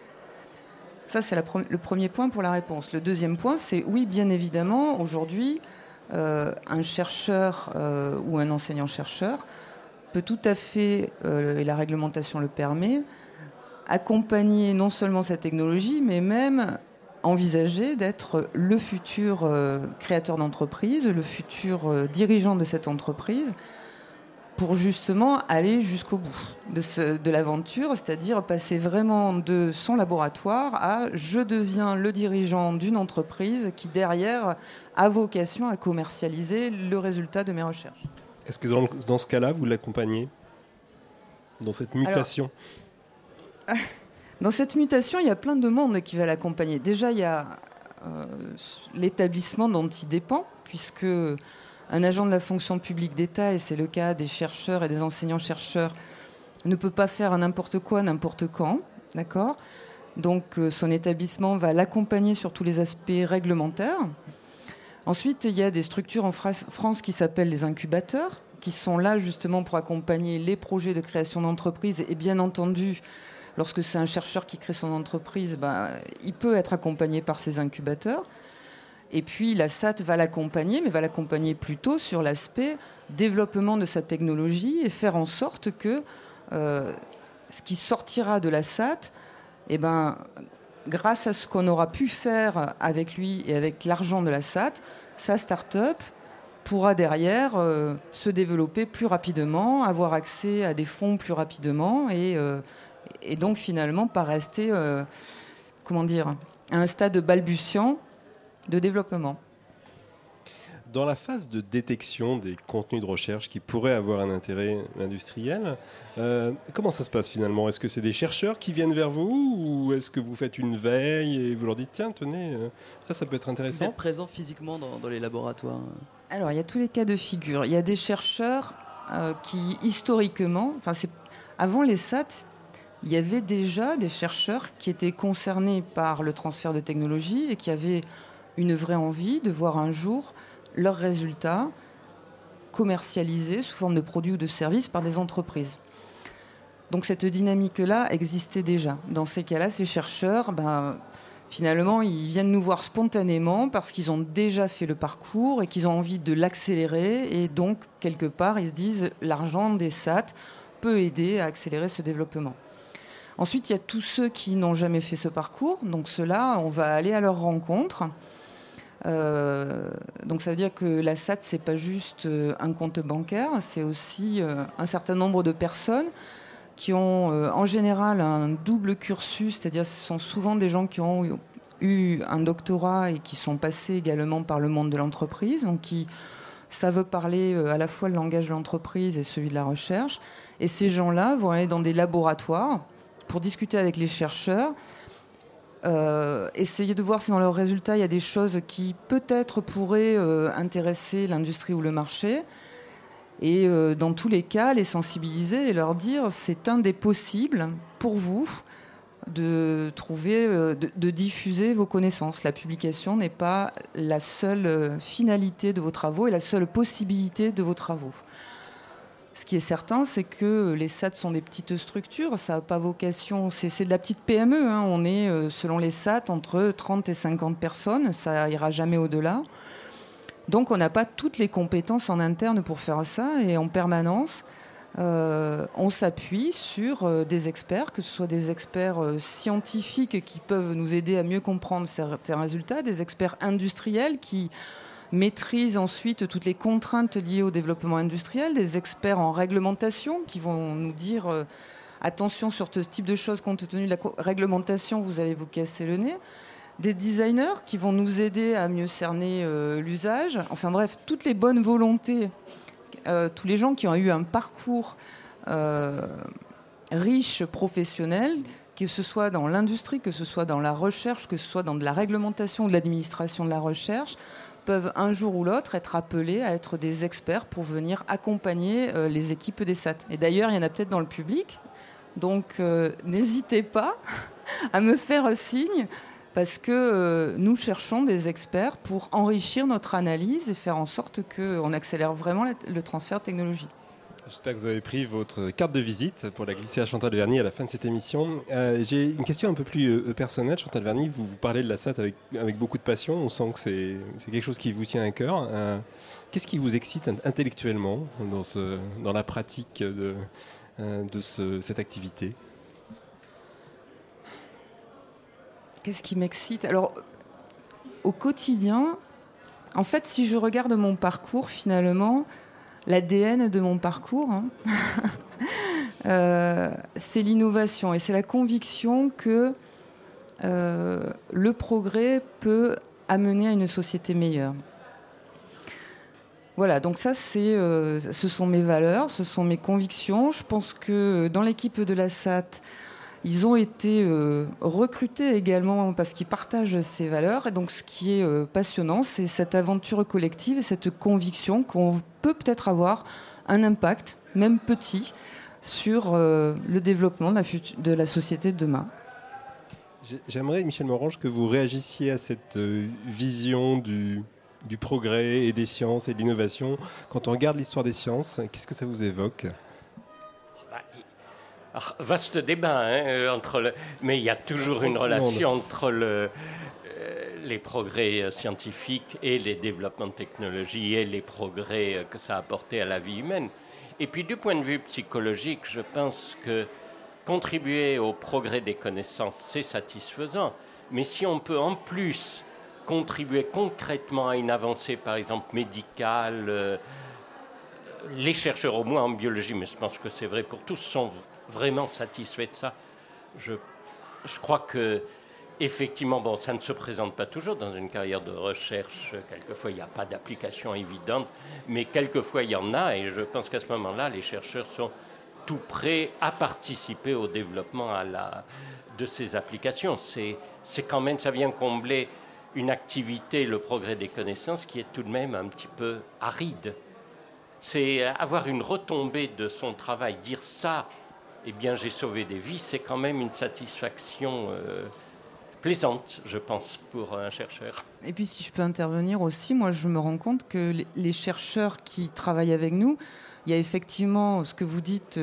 Ça, c'est le premier point pour la réponse. Le deuxième point, c'est oui, bien évidemment, aujourd'hui, un chercheur ou un enseignant-chercheur peut tout à fait, et la réglementation le permet, accompagner non seulement cette technologie, mais même envisager d'être le futur créateur d'entreprise, le futur dirigeant de cette entreprise, pour justement aller jusqu'au bout de l'aventure, c'est-à-dire passer vraiment de son laboratoire à je deviens le dirigeant d'une entreprise qui derrière a vocation à commercialiser le résultat de mes recherches. Est-ce que dans ce cas-là, vous l'accompagnez dans cette mutation? Alors, dans cette mutation, il y a plein de monde qui va l'accompagner. Déjà, il y a l'établissement dont il dépend, puisque un agent de la fonction publique d'État, et c'est le cas des chercheurs et des enseignants-chercheurs, ne peut pas faire n'importe quoi, n'importe quand. D'accord ? Donc son établissement va l'accompagner sur tous les aspects réglementaires. Ensuite, il y a des structures en France qui s'appellent les incubateurs, qui sont là justement pour accompagner les projets de création d'entreprise. Et bien entendu, lorsque c'est un chercheur qui crée son entreprise, il peut être accompagné par ces incubateurs. Et puis la SAT va l'accompagner, mais va l'accompagner plutôt sur l'aspect développement de sa technologie et faire en sorte que ce qui sortira de la SAT, grâce à ce qu'on aura pu faire avec lui et avec l'argent de la SAT, sa start-up pourra derrière se développer plus rapidement, avoir accès à des fonds plus rapidement et donc finalement pas rester à un stade balbutiant de développement. Dans la phase de détection des contenus de recherche qui pourraient avoir un intérêt industriel, comment ça se passe finalement? Est-ce que c'est des chercheurs qui viennent vers vous ou est-ce que vous faites une veille et vous leur dites tiens, tenez, ça peut être intéressant? Vous êtes présent physiquement dans les laboratoires? Alors, il y a tous les cas de figure. Il y a des chercheurs qui, historiquement, avant les SAT, il y avait déjà des chercheurs qui étaient concernés par le transfert de technologie et qui avaient une vraie envie de voir un jour leurs résultats commercialisés sous forme de produits ou de services par des entreprises. Donc cette dynamique-là existait déjà. Dans ces cas-là, ces chercheurs, finalement, ils viennent nous voir spontanément parce qu'ils ont déjà fait le parcours et qu'ils ont envie de l'accélérer. Et donc, quelque part, ils se disent l'argent des SAT peut aider à accélérer ce développement. Ensuite, il y a tous ceux qui n'ont jamais fait ce parcours. Donc ceux-là, on va aller à leur rencontre. Donc ça veut dire que la SAT, c'est pas juste un compte bancaire, c'est aussi un certain nombre de personnes qui ont en général un double cursus, c'est-à-dire ce sont souvent des gens qui ont eu un doctorat et qui sont passés également par le monde de l'entreprise, donc qui savent parler à la fois le langage de l'entreprise et celui de la recherche. Et ces gens-là vont aller dans des laboratoires pour discuter avec les chercheurs, essayer de voir si dans leurs résultats il y a des choses qui peut-être pourraient intéresser l'industrie ou le marché, et dans tous les cas les sensibiliser et leur dire c'est un des possibles pour vous de trouver, de diffuser vos connaissances. La publication n'est pas la seule finalité de vos travaux et la seule possibilité de vos travaux. Ce qui est certain, c'est que les SAT sont des petites structures, ça n'a pas vocation, c'est de la petite PME, hein. On est, selon les SAT, entre 30 et 50 personnes, ça ira jamais au-delà. Donc on n'a pas toutes les compétences en interne pour faire ça, et en permanence, on s'appuie sur des experts, que ce soit des experts scientifiques qui peuvent nous aider à mieux comprendre certains résultats, des experts industriels qui maîtrisent ensuite toutes les contraintes liées au développement industriel, des experts en réglementation qui vont nous dire attention sur ce type de choses, compte tenu de la réglementation, vous allez vous casser le nez. Des designers qui vont nous aider à mieux cerner l'usage. Enfin bref, toutes les bonnes volontés, tous les gens qui ont eu un parcours riche, professionnel, que ce soit dans l'industrie, que ce soit dans la recherche, que ce soit dans de la réglementation ou de l'administration de la recherche, peuvent un jour ou l'autre être appelés à être des experts pour venir accompagner les équipes des SAT. Et d'ailleurs, il y en a peut-être dans le public. Donc, n'hésitez pas à me faire signe, parce que nous cherchons des experts pour enrichir notre analyse et faire en sorte qu'on accélère vraiment le transfert technologique. J'espère que vous avez pris votre carte de visite pour la glisser à Chantal Verny à la fin de cette émission. J'ai une question un peu plus personnelle. Chantal Verny, vous parlez de la SAT avec beaucoup de passion. On sent que c'est quelque chose qui vous tient à cœur. Qu'est-ce qui vous excite intellectuellement dans la pratique de cette activité ? Qu'est-ce qui m'excite ? Alors, au quotidien, en fait, si je regarde mon parcours, finalement, l'ADN de mon parcours, c'est l'innovation et c'est la conviction que le progrès peut amener à une société meilleure. Voilà, donc ça, ce sont mes valeurs, ce sont mes convictions. Je pense que dans l'équipe de la SAT, ils ont été recrutés également parce qu'ils partagent ces valeurs. Et donc, ce qui est passionnant, c'est cette aventure collective et cette conviction qu'on peut peut-être avoir un impact, même petit, sur le développement de la société de demain. J'aimerais, Michel Morange, que vous réagissiez à cette vision du progrès et des sciences et de l'innovation. Quand on regarde l'histoire des sciences, qu'est-ce que ça vous évoque ? Vaste débat, mais il y a toujours une relation entre les progrès scientifiques et les développements de technologie et les progrès que ça a apporté à la vie humaine. Et puis du point de vue psychologique, je pense que contribuer au progrès des connaissances, c'est satisfaisant. Mais si on peut en plus contribuer concrètement à une avancée, par exemple médicale, les chercheurs, au moins en biologie, mais je pense que c'est vrai pour tous, sont vraiment satisfaits de ça. Je crois que effectivement, ça ne se présente pas toujours dans une carrière de recherche. Quelquefois, il n'y a pas d'application évidente, mais quelquefois, il y en a. Et je pense qu'à ce moment-là, les chercheurs sont tout prêts à participer au développement de ces applications. C'est quand même, ça vient combler une activité, le progrès des connaissances, qui est tout de même un petit peu aride. C'est avoir une retombée de son travail, dire ça, eh bien, j'ai sauvé des vies, c'est quand même une satisfaction plaisante, je pense, pour un chercheur. Et puis, si je peux intervenir aussi, moi, je me rends compte que les chercheurs qui travaillent avec nous, il y a effectivement ce que vous dites,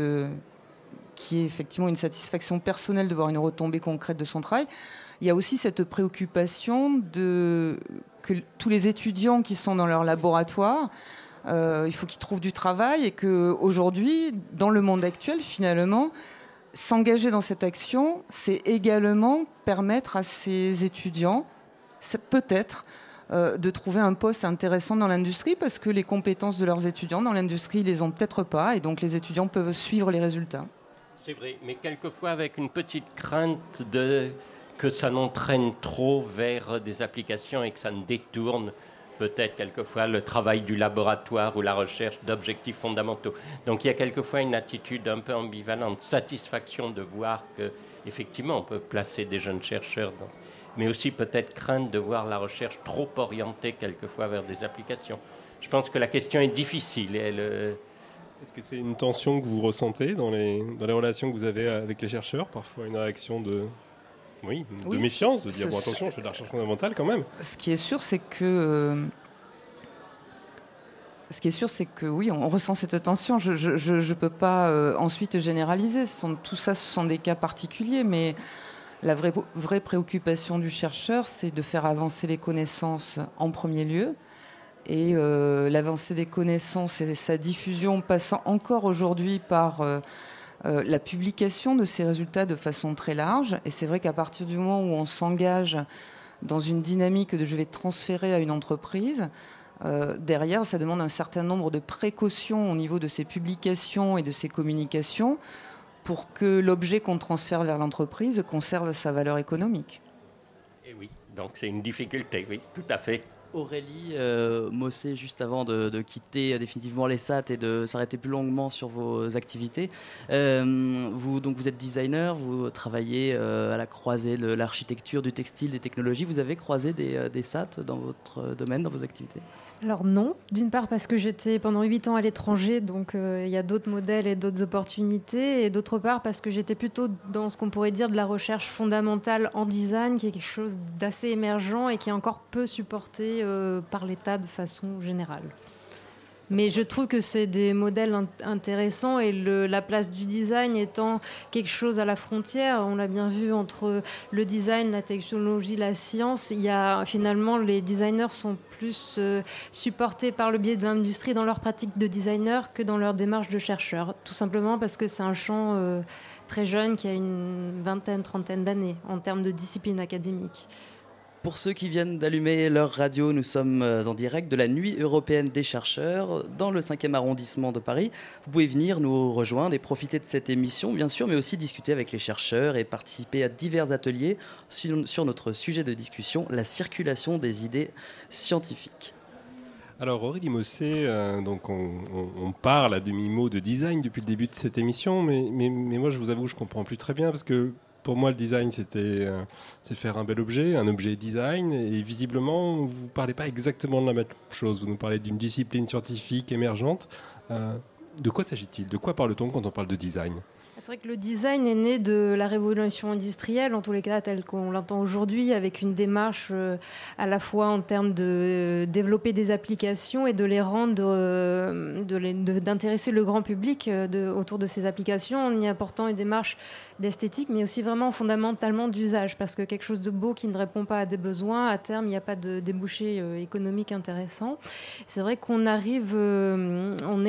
qui est effectivement une satisfaction personnelle de voir une retombée concrète de son travail. Il y a aussi cette préoccupation que tous les étudiants qui sont dans leur laboratoire, il faut qu'ils trouvent du travail et qu'aujourd'hui, dans le monde actuel, finalement, s'engager dans cette action, c'est également permettre à ces étudiants, peut-être, de trouver un poste intéressant dans l'industrie parce que les compétences de leurs étudiants dans l'industrie, ils les ont peut-être pas et donc les étudiants peuvent suivre les résultats. C'est vrai, mais quelquefois avec une petite crainte que ça n'entraîne trop vers des applications et que ça ne détourne peut-être quelquefois le travail du laboratoire ou la recherche d'objectifs fondamentaux. Donc il y a quelquefois une attitude un peu ambivalente, satisfaction de voir qu'effectivement on peut placer des jeunes chercheurs, mais aussi peut-être crainte de voir la recherche trop orientée quelquefois vers des applications. Je pense que la question est difficile. Est-ce que c'est une tension que vous ressentez dans les relations que vous avez avec les chercheurs, parfois une réaction de méfiance, de dire bon attention, je fais de la recherche fondamentale quand même. Ce qui est sûr, c'est que oui, on ressent cette tension. Je peux pas ensuite généraliser. Tout ça, ce sont des cas particuliers, mais la vraie préoccupation du chercheur, c'est de faire avancer les connaissances en premier lieu. Et l'avancée des connaissances et sa diffusion passant encore aujourd'hui par la publication de ces résultats de façon très large. Et c'est vrai qu'à partir du moment où on s'engage dans une dynamique de je vais transférer à une entreprise, derrière, ça demande un certain nombre de précautions au niveau de ses publications et de ses communications pour que l'objet qu'on transfère vers l'entreprise conserve sa valeur économique. Et oui, donc c'est une difficulté, oui, tout à fait. Aurélie Mossé, juste avant de quitter définitivement les SAT et de s'arrêter plus longuement sur vos activités, vous êtes designer, vous travaillez à la croisée de l'architecture, du textile, des technologies. Vous avez croisé des SAT dans votre domaine, dans vos activités ? Alors non, d'une part parce que j'étais pendant 8 ans à l'étranger, donc il y a d'autres modèles et d'autres opportunités, et d'autre part parce que j'étais plutôt dans ce qu'on pourrait dire de la recherche fondamentale en design, qui est quelque chose d'assez émergent et qui est encore peu supporté par l'État de façon générale. Mais je trouve que c'est des modèles intéressants et la place du design étant quelque chose à la frontière. On l'a bien vu entre le design, la technologie, la science. Finalement, les designers sont plus supportés par le biais de l'industrie dans leur pratique de designer que dans leur démarche de chercheur. Tout simplement parce que c'est un champ très jeune qui a une vingtaine, trentaine d'années en termes de discipline académique. Pour ceux qui viennent d'allumer leur radio, nous sommes en direct de la Nuit européenne des chercheurs dans le 5e arrondissement de Paris. Vous pouvez venir nous rejoindre et profiter de cette émission, bien sûr, mais aussi discuter avec les chercheurs et participer à divers ateliers sur notre sujet de discussion, la circulation des idées scientifiques. Alors Aurélie Mossé, donc on parle à demi-mot de design depuis le début de cette émission, mais moi je vous avoue je ne comprends plus très bien parce que pour moi, le design, c'est faire un bel objet, un objet design. Et visiblement, vous ne parlez pas exactement de la même chose. Vous nous parlez d'une discipline scientifique émergente. De quoi s'agit-il ? De quoi parle-t-on quand on parle de design ? C'est vrai que le design est né de la révolution industrielle, en tous les cas telle qu'on l'entend aujourd'hui, avec une démarche à la fois en termes de développer des applications et de les rendre, d'intéresser le grand public autour de ces applications, en y apportant une démarche d'esthétique, mais aussi vraiment fondamentalement d'usage, parce que quelque chose de beau qui ne répond pas à des besoins, à terme, il n'y a pas de débouché économique intéressant. C'est vrai qu'on arrive, on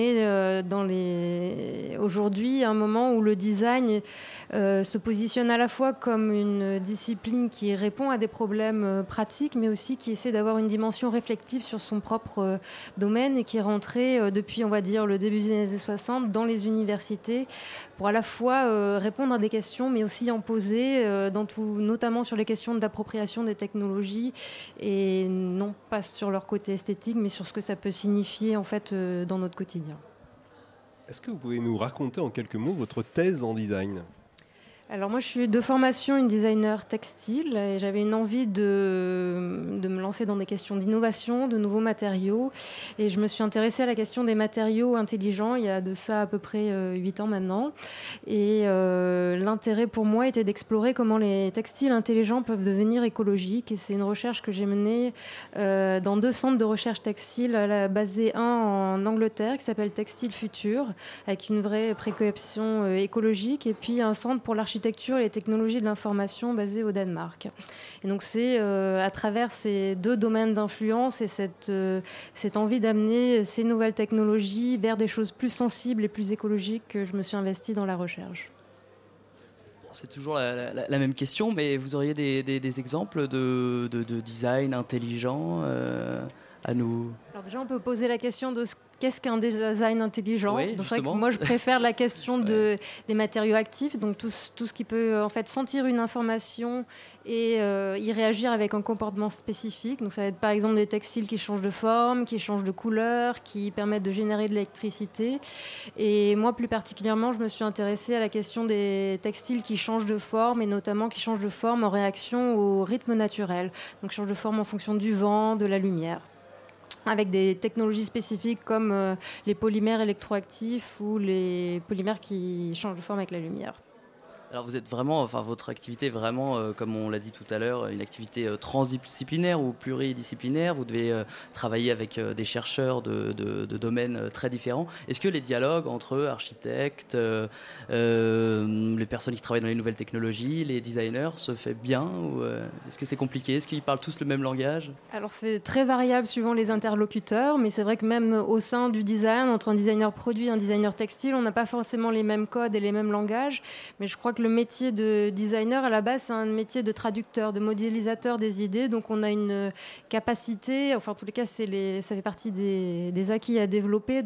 est aujourd'hui à un moment où le design se positionne à la fois comme une discipline qui répond à des problèmes pratiques, mais aussi qui essaie d'avoir une dimension réflexive sur son propre domaine et qui est rentrée depuis, on va dire, le début des années 60 dans les universités pour à la fois répondre à des questions, mais aussi en poser, notamment sur les questions d'appropriation des technologies et non pas sur leur côté esthétique, mais sur ce que ça peut signifier en fait dans notre quotidien. Est-ce que vous pouvez nous raconter en quelques mots votre thèse en design ? Alors moi, je suis de formation une designer textile et j'avais une envie de me lancer dans des questions d'innovation, de nouveaux matériaux. Et je me suis intéressée à la question des matériaux intelligents il y a de ça à peu près 8 ans maintenant. Et l'intérêt pour moi était d'explorer comment les textiles intelligents peuvent devenir écologiques. Et c'est une recherche que j'ai menée dans 2 centres de recherche textile, basés un en Angleterre qui s'appelle Textile Future, avec une vraie préoccupation écologique, et puis un centre pour l'architecture et les technologies de l'information basées au Danemark. Et donc c'est à travers ces 2 domaines d'influence et cette envie d'amener ces nouvelles technologies vers des choses plus sensibles et plus écologiques que je me suis investie dans la recherche. C'est toujours la même question, mais vous auriez des exemples de design intelligent à nous... Alors déjà, on peut poser la question de qu'est-ce qu'un design intelligent. Oui, donc c'est vrai que moi, je préfère la question des matériaux actifs, donc tout ce qui peut en fait sentir une information et y réagir avec un comportement spécifique. Donc ça va être par exemple des textiles qui changent de forme, qui changent de couleur, qui permettent de générer de l'électricité. Et moi, plus particulièrement, je me suis intéressée à la question des textiles qui changent de forme et notamment qui changent de forme en réaction au rythme naturel. Donc changent de forme en fonction du vent, de la lumière, avec des technologies spécifiques comme les polymères électroactifs ou les polymères qui changent de forme avec la lumière. Alors vous êtes vraiment, votre activité est vraiment, comme on l'a dit tout à l'heure, une activité transdisciplinaire ou pluridisciplinaire. Vous devez travailler avec des chercheurs de domaines très différents. Est-ce que les dialogues entre architectes, les personnes qui travaillent dans les nouvelles technologies, les designers, se fait bien ou est-ce que c'est compliqué ? Est-ce qu'ils parlent tous le même langage ? Alors c'est très variable suivant les interlocuteurs, mais c'est vrai que même au sein du design, entre un designer produit et un designer textile, on n'a pas forcément les mêmes codes et les mêmes langages. Mais je crois que le métier de designer, à la base, c'est un métier de traducteur, de modélisateur des idées. Donc, on a une capacité, enfin, en tous les cas, ça fait partie des acquis à développer,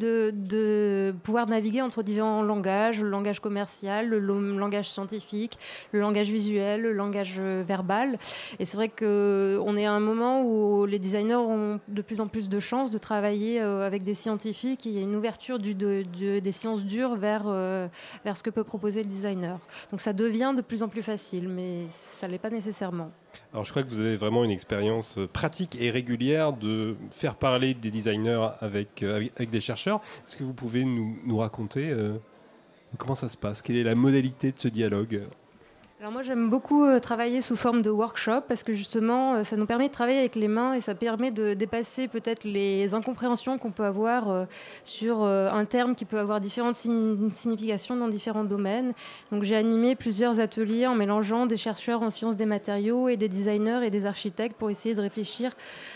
de pouvoir naviguer entre différents langages, le langage commercial, le langage scientifique, le langage visuel, le langage verbal. Et c'est vrai qu'on est à un moment où les designers ont de plus en plus de chances de travailler avec des scientifiques. Il y a une ouverture des sciences dures vers ce que peut proposer le designer. Donc ça devient de plus en plus facile, mais ça ne l'est pas nécessairement. Alors je crois que vous avez vraiment une expérience pratique et régulière de faire parler des designers avec des chercheurs. Est-ce que vous pouvez nous raconter comment ça se passe? Quelle est la modalité de ce dialogue? Alors moi j'aime beaucoup travailler sous forme de workshop parce que justement ça nous permet de travailler avec les mains et ça permet de dépasser peut-être les incompréhensions qu'on peut avoir sur un terme qui peut avoir différentes significations dans différents domaines. Donc j'ai animé plusieurs ateliers en mélangeant des chercheurs en sciences des matériaux et des designers et des architectes pour essayer de réfléchir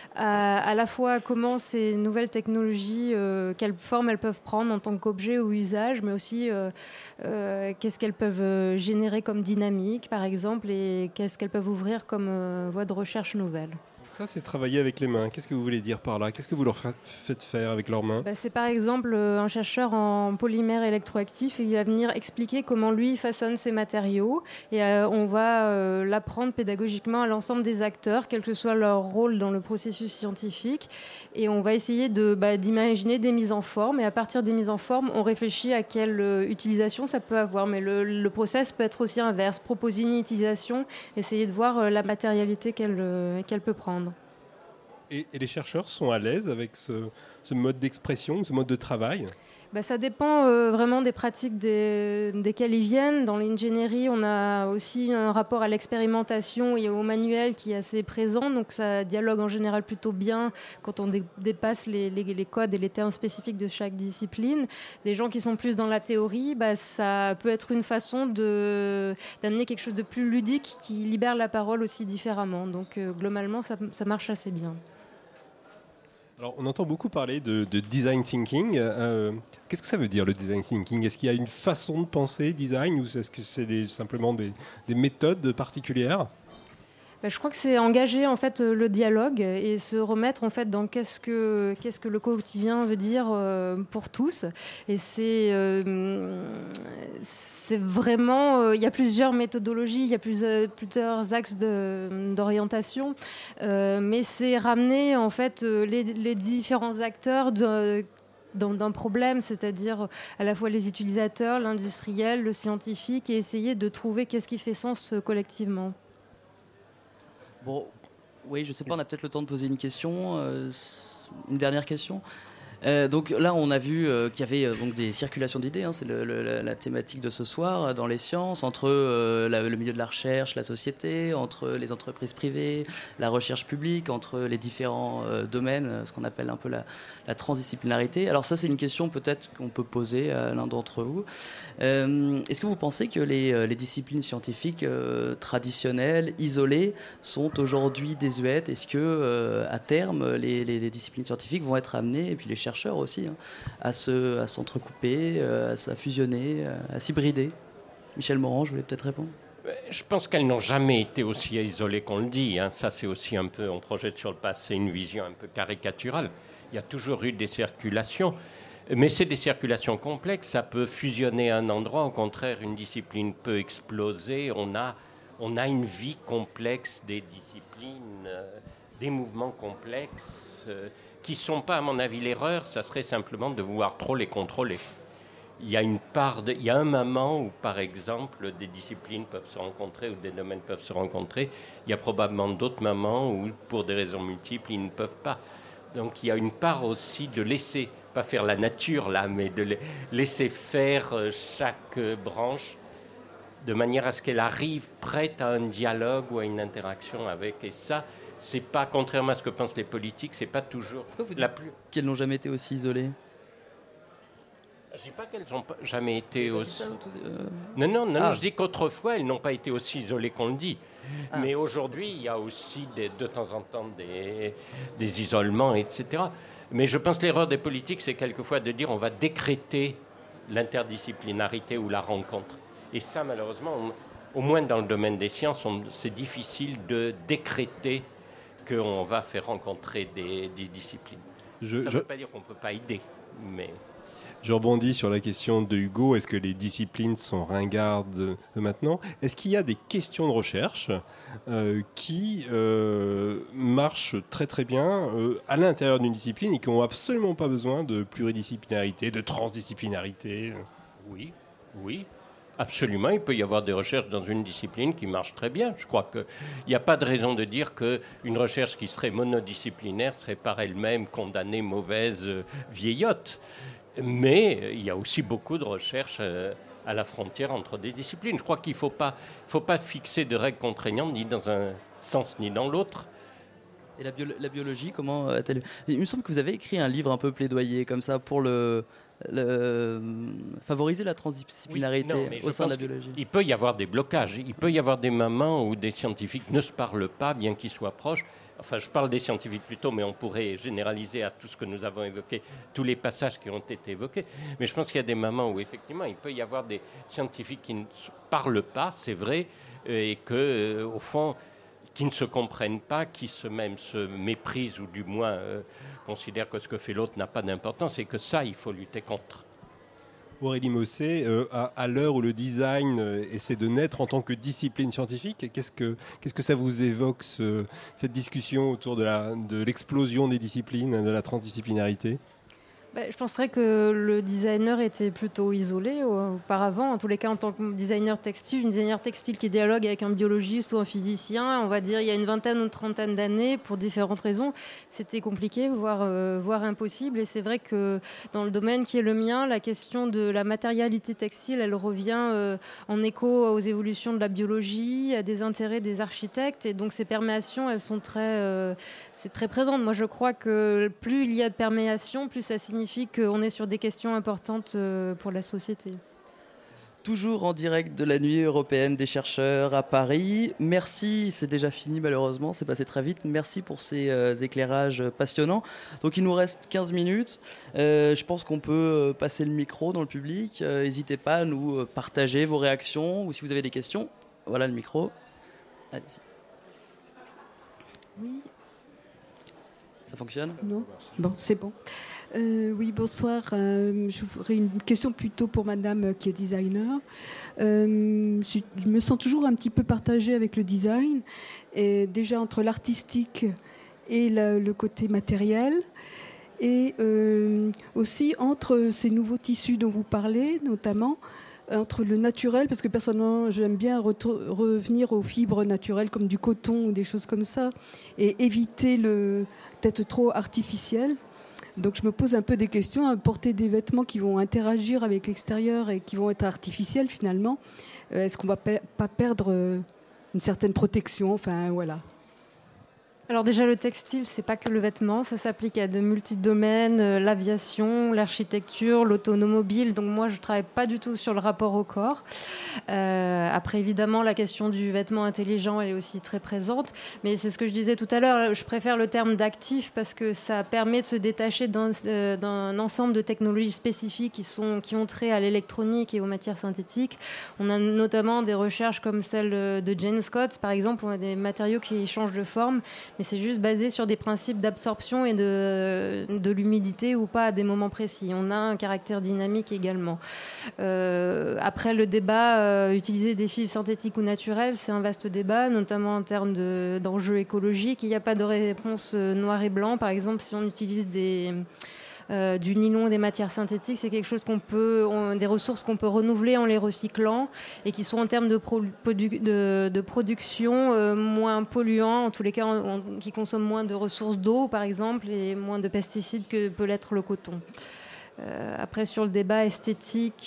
à la fois comment ces nouvelles technologies, quelle forme elles peuvent prendre en tant qu'objet ou usage, mais aussi qu'est-ce qu'elles peuvent générer comme dynamique, par exemple, et qu'est-ce qu'elles peuvent ouvrir comme voie de recherche nouvelle. Ça, c'est travailler avec les mains. Qu'est-ce que vous voulez dire par là? Qu'est-ce que vous leur faites faire avec leurs mains? C'est par exemple un chercheur en polymère électroactif et il va venir expliquer comment lui façonne ses matériaux et on va l'apprendre pédagogiquement à l'ensemble des acteurs, quel que soit leur rôle dans le processus scientifique, et on va essayer d'imaginer des mises en forme et à partir des mises en forme, on réfléchit à quelle utilisation ça peut avoir. Mais le process peut être aussi inverse, proposer une utilisation, essayer de voir la matérialité qu'elle peut prendre. Et les chercheurs sont à l'aise avec ce mode d'expression, ce mode de travail? Ça dépend vraiment des pratiques desquelles ils viennent. Dans l'ingénierie, on a aussi un rapport à l'expérimentation et au manuel qui est assez présent. Donc ça dialogue en général plutôt bien quand on dépasse les codes et les termes spécifiques de chaque discipline. Des gens qui sont plus dans la théorie, ça peut être une façon d'amener quelque chose de plus ludique qui libère la parole aussi différemment. Donc globalement, ça marche assez bien. Alors, on entend beaucoup parler de design thinking. Qu'est-ce que ça veut dire le design thinking? Est-ce qu'il y a une façon de penser design ou est-ce que c'est simplement des méthodes particulières? Je crois que c'est engager en fait le dialogue et se remettre en fait dans qu'est-ce que le quotidien veut dire pour tous. Et c'est vraiment, il y a plusieurs méthodologies, il y a plusieurs axes d'orientation, mais c'est ramener en fait les différents acteurs d'un problème, c'est-à-dire à la fois les utilisateurs, l'industriel, le scientifique, et essayer de trouver qu'est-ce qui fait sens collectivement. Bon, oui, je sais pas, on a peut-être le temps de poser une question, une dernière question. Donc là, on a vu qu'il y avait donc des circulations d'idées, c'est la thématique de ce soir dans les sciences, entre le milieu de la recherche, la société, entre les entreprises privées, la recherche publique, entre les différents domaines, ce qu'on appelle un peu la transdisciplinarité. Alors ça, c'est une question peut-être qu'on peut poser à l'un d'entre vous. Est-ce que vous pensez que les disciplines scientifiques traditionnelles, isolées, sont aujourd'hui désuètes? Est-ce que à terme, les disciplines scientifiques vont être amenées, et puis les chercheurs aussi, à s'entrecouper, à fusionner, à s'hybrider? Michel Morand, je voulais peut-être répondre. Je pense qu'elles n'ont jamais été aussi isolées qu'on le dit. Ça, c'est aussi un peu, on projette sur le passé une vision un peu caricaturale. Il y a toujours eu des circulations, mais c'est des circulations complexes. Ça peut fusionner à un endroit. Au contraire, une discipline peut exploser. On a une vie complexe des disciplines, des mouvements complexes qui ne sont pas, à mon avis, l'erreur. Ça serait simplement de vouloir trop les contrôler. Il y a un moment où, par exemple, des disciplines peuvent se rencontrer ou des domaines peuvent se rencontrer. Il y a probablement d'autres moments où, pour des raisons multiples, ils ne peuvent pas. Donc il y a une part aussi de laisser, pas faire la nature là, mais de laisser faire chaque branche de manière à ce qu'elle arrive prête à un dialogue ou à une interaction avec. Et ça, c'est pas, contrairement à ce que pensent les politiques, c'est pas toujours la plus... Qu'elles n'ont jamais été aussi isolées? Je dis pas qu'elles n'ont jamais été aussi... Non, je dis qu'autrefois, elles n'ont pas été aussi isolées qu'on le dit. Mais aujourd'hui, il y a aussi de temps en temps des isolements, etc. Mais je pense que l'erreur des politiques, c'est quelquefois de dire on va décréter l'interdisciplinarité ou la rencontre. Et ça, malheureusement, au moins dans le domaine des sciences, c'est difficile de décréter qu'on va faire rencontrer des disciplines. Ça ne veut pas dire qu'on ne peut pas aider, mais... Je rebondis sur la question de Hugo. Est-ce que les disciplines sont ringardes maintenant ? Est-ce qu'il y a des questions de recherche qui marchent très très bien à l'intérieur d'une discipline et qui n'ont absolument pas besoin de pluridisciplinarité, de transdisciplinarité ? Oui. Absolument, il peut y avoir des recherches dans une discipline qui marchent très bien. Je crois qu'il n'y a pas de raison de dire qu'une recherche qui serait monodisciplinaire serait par elle-même condamnée mauvaise, vieillotte. Mais il y a aussi beaucoup de recherches à la frontière entre des disciplines. Je crois qu'il ne faut pas fixer de règles contraignantes ni dans un sens ni dans l'autre. Et la biologie, comment a-t-elle... Il me semble que vous avez écrit un livre un peu plaidoyer comme ça pour favoriser la transdisciplinarité au sein de la biologie. Il peut y avoir des blocages. Il peut y avoir des moments où des scientifiques ne se parlent pas, bien qu'ils soient proches. Enfin, je parle des scientifiques plutôt, mais on pourrait généraliser à tout ce que nous avons évoqué, tous les passages qui ont été évoqués. Mais je pense qu'il y a des moments où, effectivement, il peut y avoir des scientifiques qui ne parlent pas, c'est vrai, et que, au fond, qui ne se comprennent pas, qui même se méprisent, ou du moins considèrent que ce que fait l'autre n'a pas d'importance, et que ça, il faut lutter contre. Aurélie Mosset, à l'heure où le design essaie de naître en tant que discipline scientifique, qu'est-ce que ça vous évoque, cette discussion autour de l'explosion des disciplines, de la transdisciplinarité ? Je penserais que le designer était plutôt isolé auparavant. En tous les cas, en tant que designer textile, une designer textile qui dialogue avec un biologiste ou un physicien, on va dire il y a une vingtaine ou une trentaine d'années, pour différentes raisons, c'était compliqué, voire impossible. Et c'est vrai que dans le domaine qui est le mien, la question de la matérialité textile, elle revient en écho aux évolutions de la biologie, à des intérêts des architectes. Et donc ces perméations, elles sont c'est très présent. Moi, je crois que plus il y a de perméation, plus ça signifie qu'on est sur des questions importantes pour la société. Toujours en direct de la Nuit européenne des chercheurs à Paris. Merci, c'est déjà fini malheureusement, c'est passé très vite. Merci pour ces éclairages passionnants. Donc il nous reste 15 minutes. Je pense qu'on peut passer le micro dans le public. N'hésitez pas à nous partager vos réactions ou si vous avez des questions. Voilà le micro. Allez-y. Oui. Ça fonctionne ? Non. Bon, c'est bon. Oui, bonsoir. J'aurais une question plutôt pour madame qui est designer. Je me sens toujours un petit peu partagée avec le design, et déjà entre l'artistique et le côté matériel, et aussi entre ces nouveaux tissus dont vous parlez, notamment entre le naturel, parce que personnellement j'aime bien revenir aux fibres naturelles comme du coton ou des choses comme ça, et éviter peut-être trop artificiel. Donc je me pose un peu des questions à porter des vêtements qui vont interagir avec l'extérieur et qui vont être artificiels finalement. Est-ce qu'on va pas perdre une certaine protection ? Enfin voilà. Alors déjà, le textile, c'est pas que le vêtement, ça s'applique à de multi-domaines, l'aviation, l'architecture, l'automobile. Donc moi, je travaille pas du tout sur le rapport au corps. Après, évidemment, la question du vêtement intelligent, elle est aussi très présente. Mais c'est ce que je disais tout à l'heure, je préfère le terme d'actif parce que ça permet de se détacher d'un ensemble de technologies spécifiques qui ont trait à l'électronique et aux matières synthétiques. On a notamment des recherches comme celle de Jane Scott, par exemple, où on a des matériaux qui changent de forme, mais c'est juste basé sur des principes d'absorption et de l'humidité ou pas à des moments précis. On a un caractère dynamique également. Après, le débat, utiliser des fibres synthétiques ou naturelles, c'est un vaste débat, notamment en termes d'enjeux écologiques. Il n'y a pas de réponse noir et blanc. Par exemple, si on utilise du nylon, des matières synthétiques, c'est quelque chose des ressources qu'on peut renouveler en les recyclant et qui sont en termes de production moins polluants, en tous les cas qui consomment moins de ressources d'eau par exemple et moins de pesticides que peut l'être le coton. Après, sur le débat esthétique,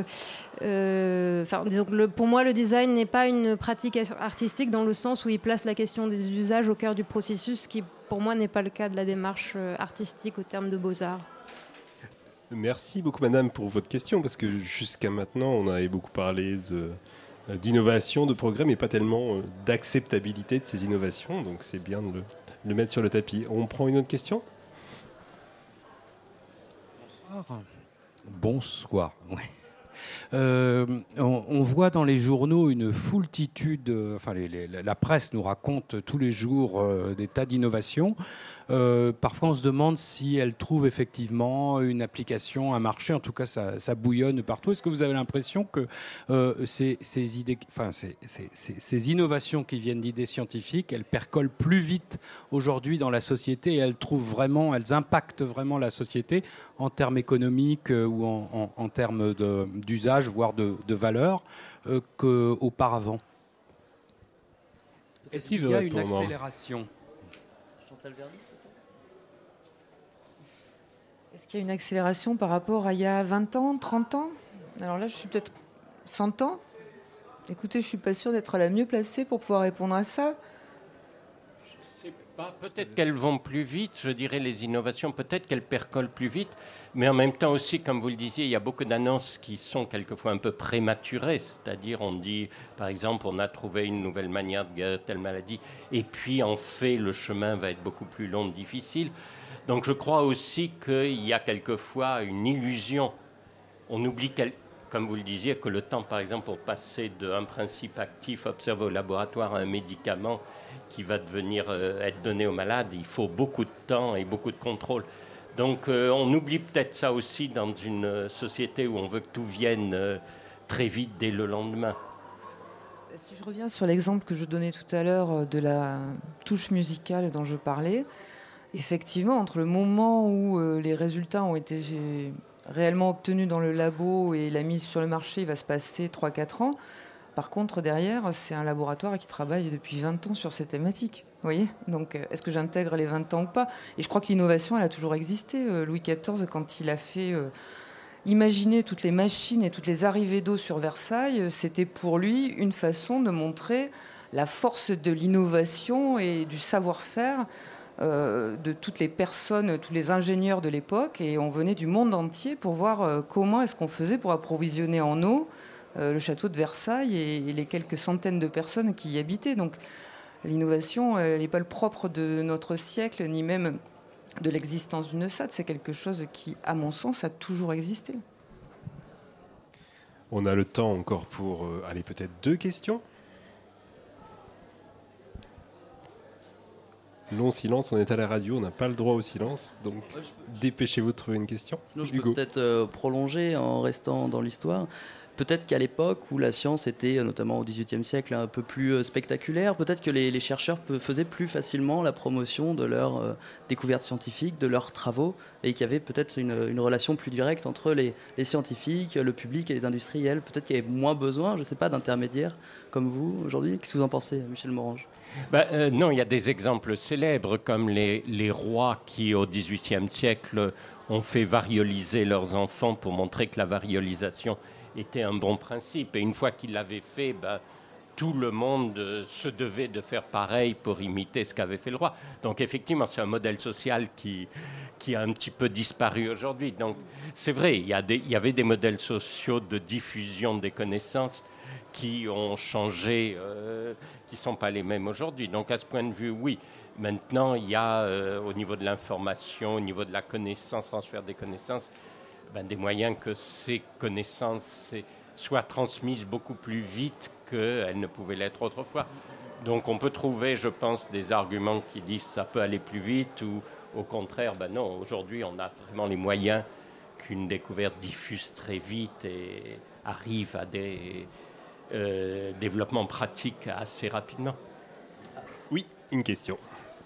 pour moi, le design n'est pas une pratique artistique dans le sens où il place la question des usages au cœur du processus, ce qui, pour moi, n'est pas le cas de la démarche artistique au terme de Beaux-Arts. Merci beaucoup, madame, pour votre question, parce que jusqu'à maintenant, on avait beaucoup parlé d'innovation, de progrès, mais pas tellement d'acceptabilité de ces innovations, donc c'est bien de le mettre sur le tapis. On prend une autre question ? Bonsoir. Ouais. On voit dans les journaux une foultitude, la presse nous raconte tous les jours des tas d'innovations. Parfois, on se demande si elles trouvent effectivement une application, un marché. En tout cas, ça bouillonne partout. Est-ce que vous avez l'impression que ces innovations qui viennent d'idées scientifiques, elles percolent plus vite aujourd'hui dans la société et elles impactent vraiment la société en termes économiques ou en termes d'usage, voire de valeur, qu'auparavant? Est-ce qu'il y a une accélération? Chantal Verny. Est-ce qu'il y a une accélération par rapport à il y a 20 ans, 30 ans? Alors là, je suis peut-être 100 ans. Écoutez, je ne suis pas sûre d'être la mieux placée pour pouvoir répondre à ça. Je ne sais pas. Peut-être qu'elles vont plus vite, je dirais, les innovations. Peut-être qu'elles percolent plus vite. Mais en même temps aussi, comme vous le disiez, il y a beaucoup d'annonces qui sont quelquefois un peu prématurées. C'est-à-dire, on dit, par exemple, on a trouvé une nouvelle manière de guérir telle maladie. Et puis, en fait, le chemin va être beaucoup plus long, difficile. Donc je crois aussi qu'il y a quelquefois une illusion. On oublie, comme vous le disiez, que le temps, par exemple, pour passer d'un principe actif observé au laboratoire à un médicament qui va devenir être donné aux malades, il faut beaucoup de temps et beaucoup de contrôle. Donc on oublie peut-être ça aussi dans une société où on veut que tout vienne très vite dès le lendemain. Si je reviens sur l'exemple que je donnais tout à l'heure de la touche musicale dont je parlais, effectivement, entre le moment où les résultats ont été réellement obtenus dans le labo et la mise sur le marché, il va se passer 3-4 ans. Par contre, derrière, c'est un laboratoire qui travaille depuis 20 ans sur ces thématiques. Vous voyez ? Donc, est-ce que j'intègre les 20 ans ou pas ? Et je crois que l'innovation, elle a toujours existé. Louis XIV, quand il a fait imaginer toutes les machines et toutes les arrivées d'eau sur Versailles, c'était pour lui une façon de montrer la force de l'innovation et du savoir-faire de toutes les personnes, tous les ingénieurs de l'époque, et on venait du monde entier pour voir comment est-ce qu'on faisait pour approvisionner en eau le château de Versailles et les quelques centaines de personnes qui y habitaient. Donc l'innovation, elle n'est pas le propre de notre siècle, ni même de l'existence d'une SAD. C'est quelque chose qui, à mon sens, a toujours existé. On a le temps encore pour peut-être 2 questions. Long silence, on est à la radio, on n'a pas le droit au silence, donc dépêchez-vous de trouver une question. Sinon, je peux peut-être prolonger en restant dans l'histoire. Peut-être qu'à l'époque où la science était, notamment au XVIIIe siècle, un peu plus spectaculaire, peut-être que les chercheurs faisaient plus facilement la promotion de leurs découvertes scientifiques, de leurs travaux, et qu'il y avait peut-être une relation plus directe entre les scientifiques, le public et les industriels. Peut-être qu'il y avait moins besoin, je ne sais pas, d'intermédiaires comme vous aujourd'hui. Qu'est-ce que vous en pensez, Michel Morange ? Non, il y a des exemples célèbres comme les rois qui, au XVIIIe siècle, ont fait varioliser leurs enfants pour montrer que la variolisation était un bon principe. Et une fois qu'ils l'avaient fait, tout le monde se devait de faire pareil pour imiter ce qu'avait fait le roi. Donc effectivement, c'est un modèle social qui a un petit peu disparu aujourd'hui. Donc c'est vrai, il y avait des modèles sociaux de diffusion des connaissances qui ont changé, qui ne sont pas les mêmes aujourd'hui. Donc à ce point de vue, oui. Maintenant, il y a au niveau de l'information, au niveau de la connaissance, transfert des connaissances, des moyens que ces connaissances soient transmises beaucoup plus vite qu'elles ne pouvaient l'être autrefois. Donc on peut trouver, je pense, des arguments qui disent que ça peut aller plus vite ou au contraire, non, aujourd'hui on a vraiment les moyens qu'une découverte diffuse très vite et arrive à des développements pratiques assez rapidement. Oui, une question.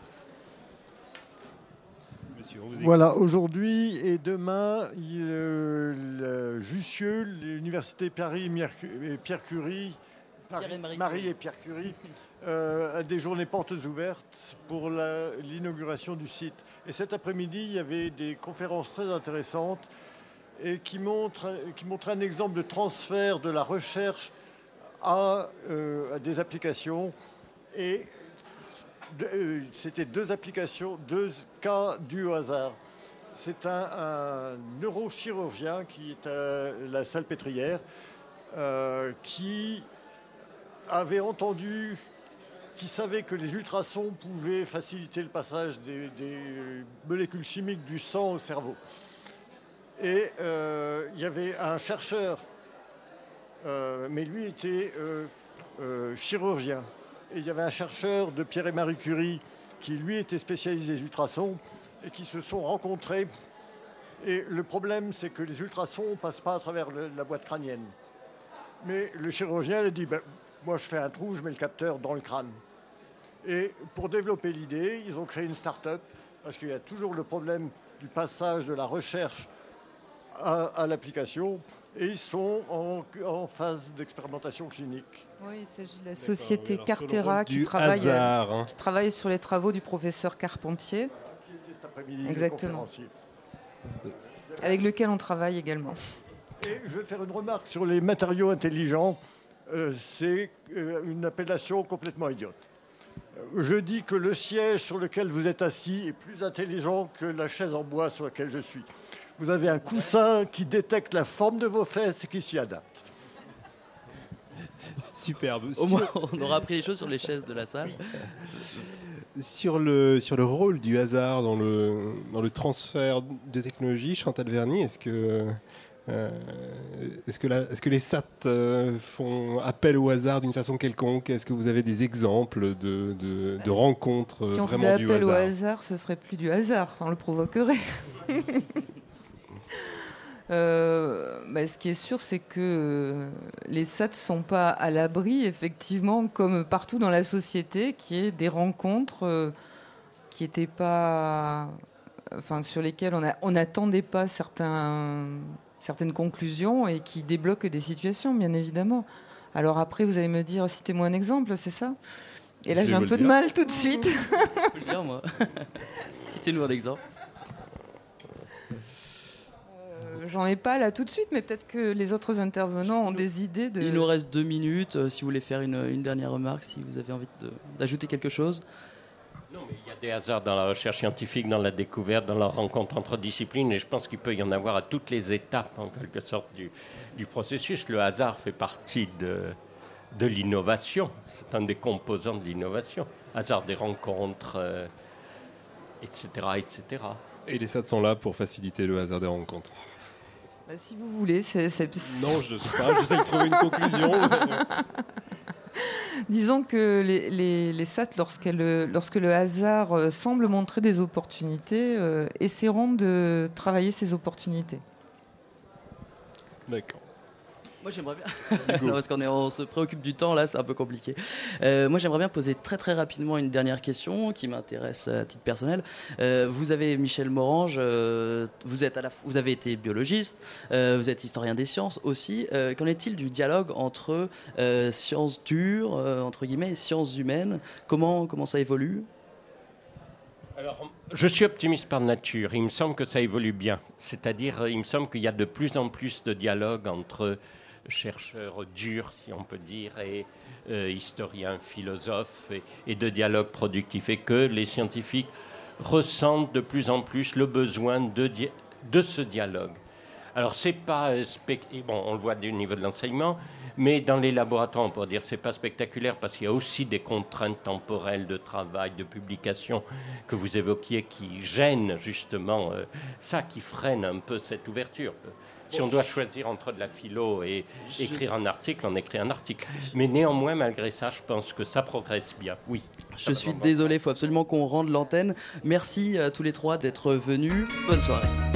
Voilà, aujourd'hui et demain, Jussieu, l'université Pierre Curie, Marie et Pierre Curie, a des journées portes ouvertes pour l'inauguration du site. Et cet après-midi, il y avait des conférences très intéressantes et qui montrent un exemple de transfert de la recherche à des applications. Et c'était 2 applications, 2 cas dus au hasard. C'est un neurochirurgien qui est à la Salpêtrière qui avait entendu, qui savait que les ultrasons pouvaient faciliter le passage des molécules chimiques du sang au cerveau. Et il y avait un chercheur mais lui était chirurgien. Et il y avait un chercheur de Pierre et Marie Curie qui, lui, était spécialisé des ultrasons et qui se sont rencontrés. Et le problème, c'est que les ultrasons ne passent pas à travers la boîte crânienne. Mais le chirurgien a dit, moi je fais un trou, je mets le capteur dans le crâne. Et pour développer l'idée, ils ont créé une start-up, parce qu'il y a toujours le problème du passage de la recherche à l'application, et ils sont en phase d'expérimentation clinique. Oui, il s'agit de la société Cartera qui travaille sur les travaux du professeur Carpentier. Qui était cet après-midi. Exactement. Avec lequel on travaille également. Et je vais faire une remarque sur les matériaux intelligents. C'est une appellation complètement idiote. Je dis que le siège sur lequel vous êtes assis est plus intelligent que la chaise en bois sur laquelle je suis. Vous avez un coussin qui détecte la forme de vos fesses et qui s'y adapte. Superbe. Au moins, on aura appris les choses sur les chaises de la salle. Sur le rôle du hasard dans le transfert de technologie, Chantal Verny, est-ce que les SAT font appel au hasard d'une façon quelconque? Est-ce que vous avez des exemples de rencontres si vraiment du hasard? Si on faisait appel au hasard, ce serait plus du hasard, on le provoquerait. Ce qui est sûr, c'est que les SAT ne sont pas à l'abri, effectivement, comme partout dans la société, qui est des rencontres qui n'étaient pas, sur lesquelles on n'attendait pas certaines conclusions et qui débloquent des situations, bien évidemment. Alors après, vous allez me dire, citez-moi un exemple, c'est ça? Et là, j'ai un peu de mal tout de suite. Je peux le dire, moi. Citez-nous un exemple. J'en ai pas là tout de suite, mais peut-être que les autres intervenants ont des idées de... Il nous reste 2 minutes. Si vous voulez faire une dernière remarque, si vous avez envie d'ajouter quelque chose. Non, mais il y a des hasards dans la recherche scientifique, dans la découverte, dans la rencontre entre disciplines, et je pense qu'il peut y en avoir à toutes les étapes, en quelque sorte, du processus. Le hasard fait partie de l'innovation. C'est un des composants de l'innovation. Hasard des rencontres, etc., etc. Et les SAT sont là pour faciliter le hasard des rencontres. Si vous voulez, Non, je ne sais pas, j'essaie de trouver une conclusion. Disons que les SAT, lorsque le hasard semble montrer des opportunités, essaieront de travailler ces opportunités. D'accord. Moi j'aimerais bien, non, parce on se préoccupe du temps là, c'est un peu compliqué. Moi j'aimerais bien poser très très rapidement une dernière question qui m'intéresse à titre personnel. Vous avez Michel Morange, vous avez été biologiste, vous êtes historien des sciences aussi. Qu'en est-il du dialogue entre sciences dures entre guillemets et sciences humaines? Comment ça évolue? Alors, je suis optimiste par nature. Il me semble que ça évolue bien. C'est-à-dire, il me semble qu'il y a de plus en plus de dialogue entre chercheurs durs, si on peut dire, et historiens, philosophes, et de dialogue productif. Et que les scientifiques ressentent de plus en plus le besoin de ce dialogue. Alors, c'est pas... Bon, on le voit du niveau de l'enseignement, mais dans les laboratoires, on pourrait dire que ce n'est pas spectaculaire parce qu'il y a aussi des contraintes temporelles de travail, de publication que vous évoquiez qui gênent justement ça, qui freine un peu cette ouverture. Si on doit choisir entre de la philo et écrire un article, on écrit un article. Mais néanmoins, malgré ça, je pense que ça progresse bien. Oui. Je suis désolé, il faut absolument qu'on rende l'antenne. Merci à tous les trois d'être venus. Bonne soirée.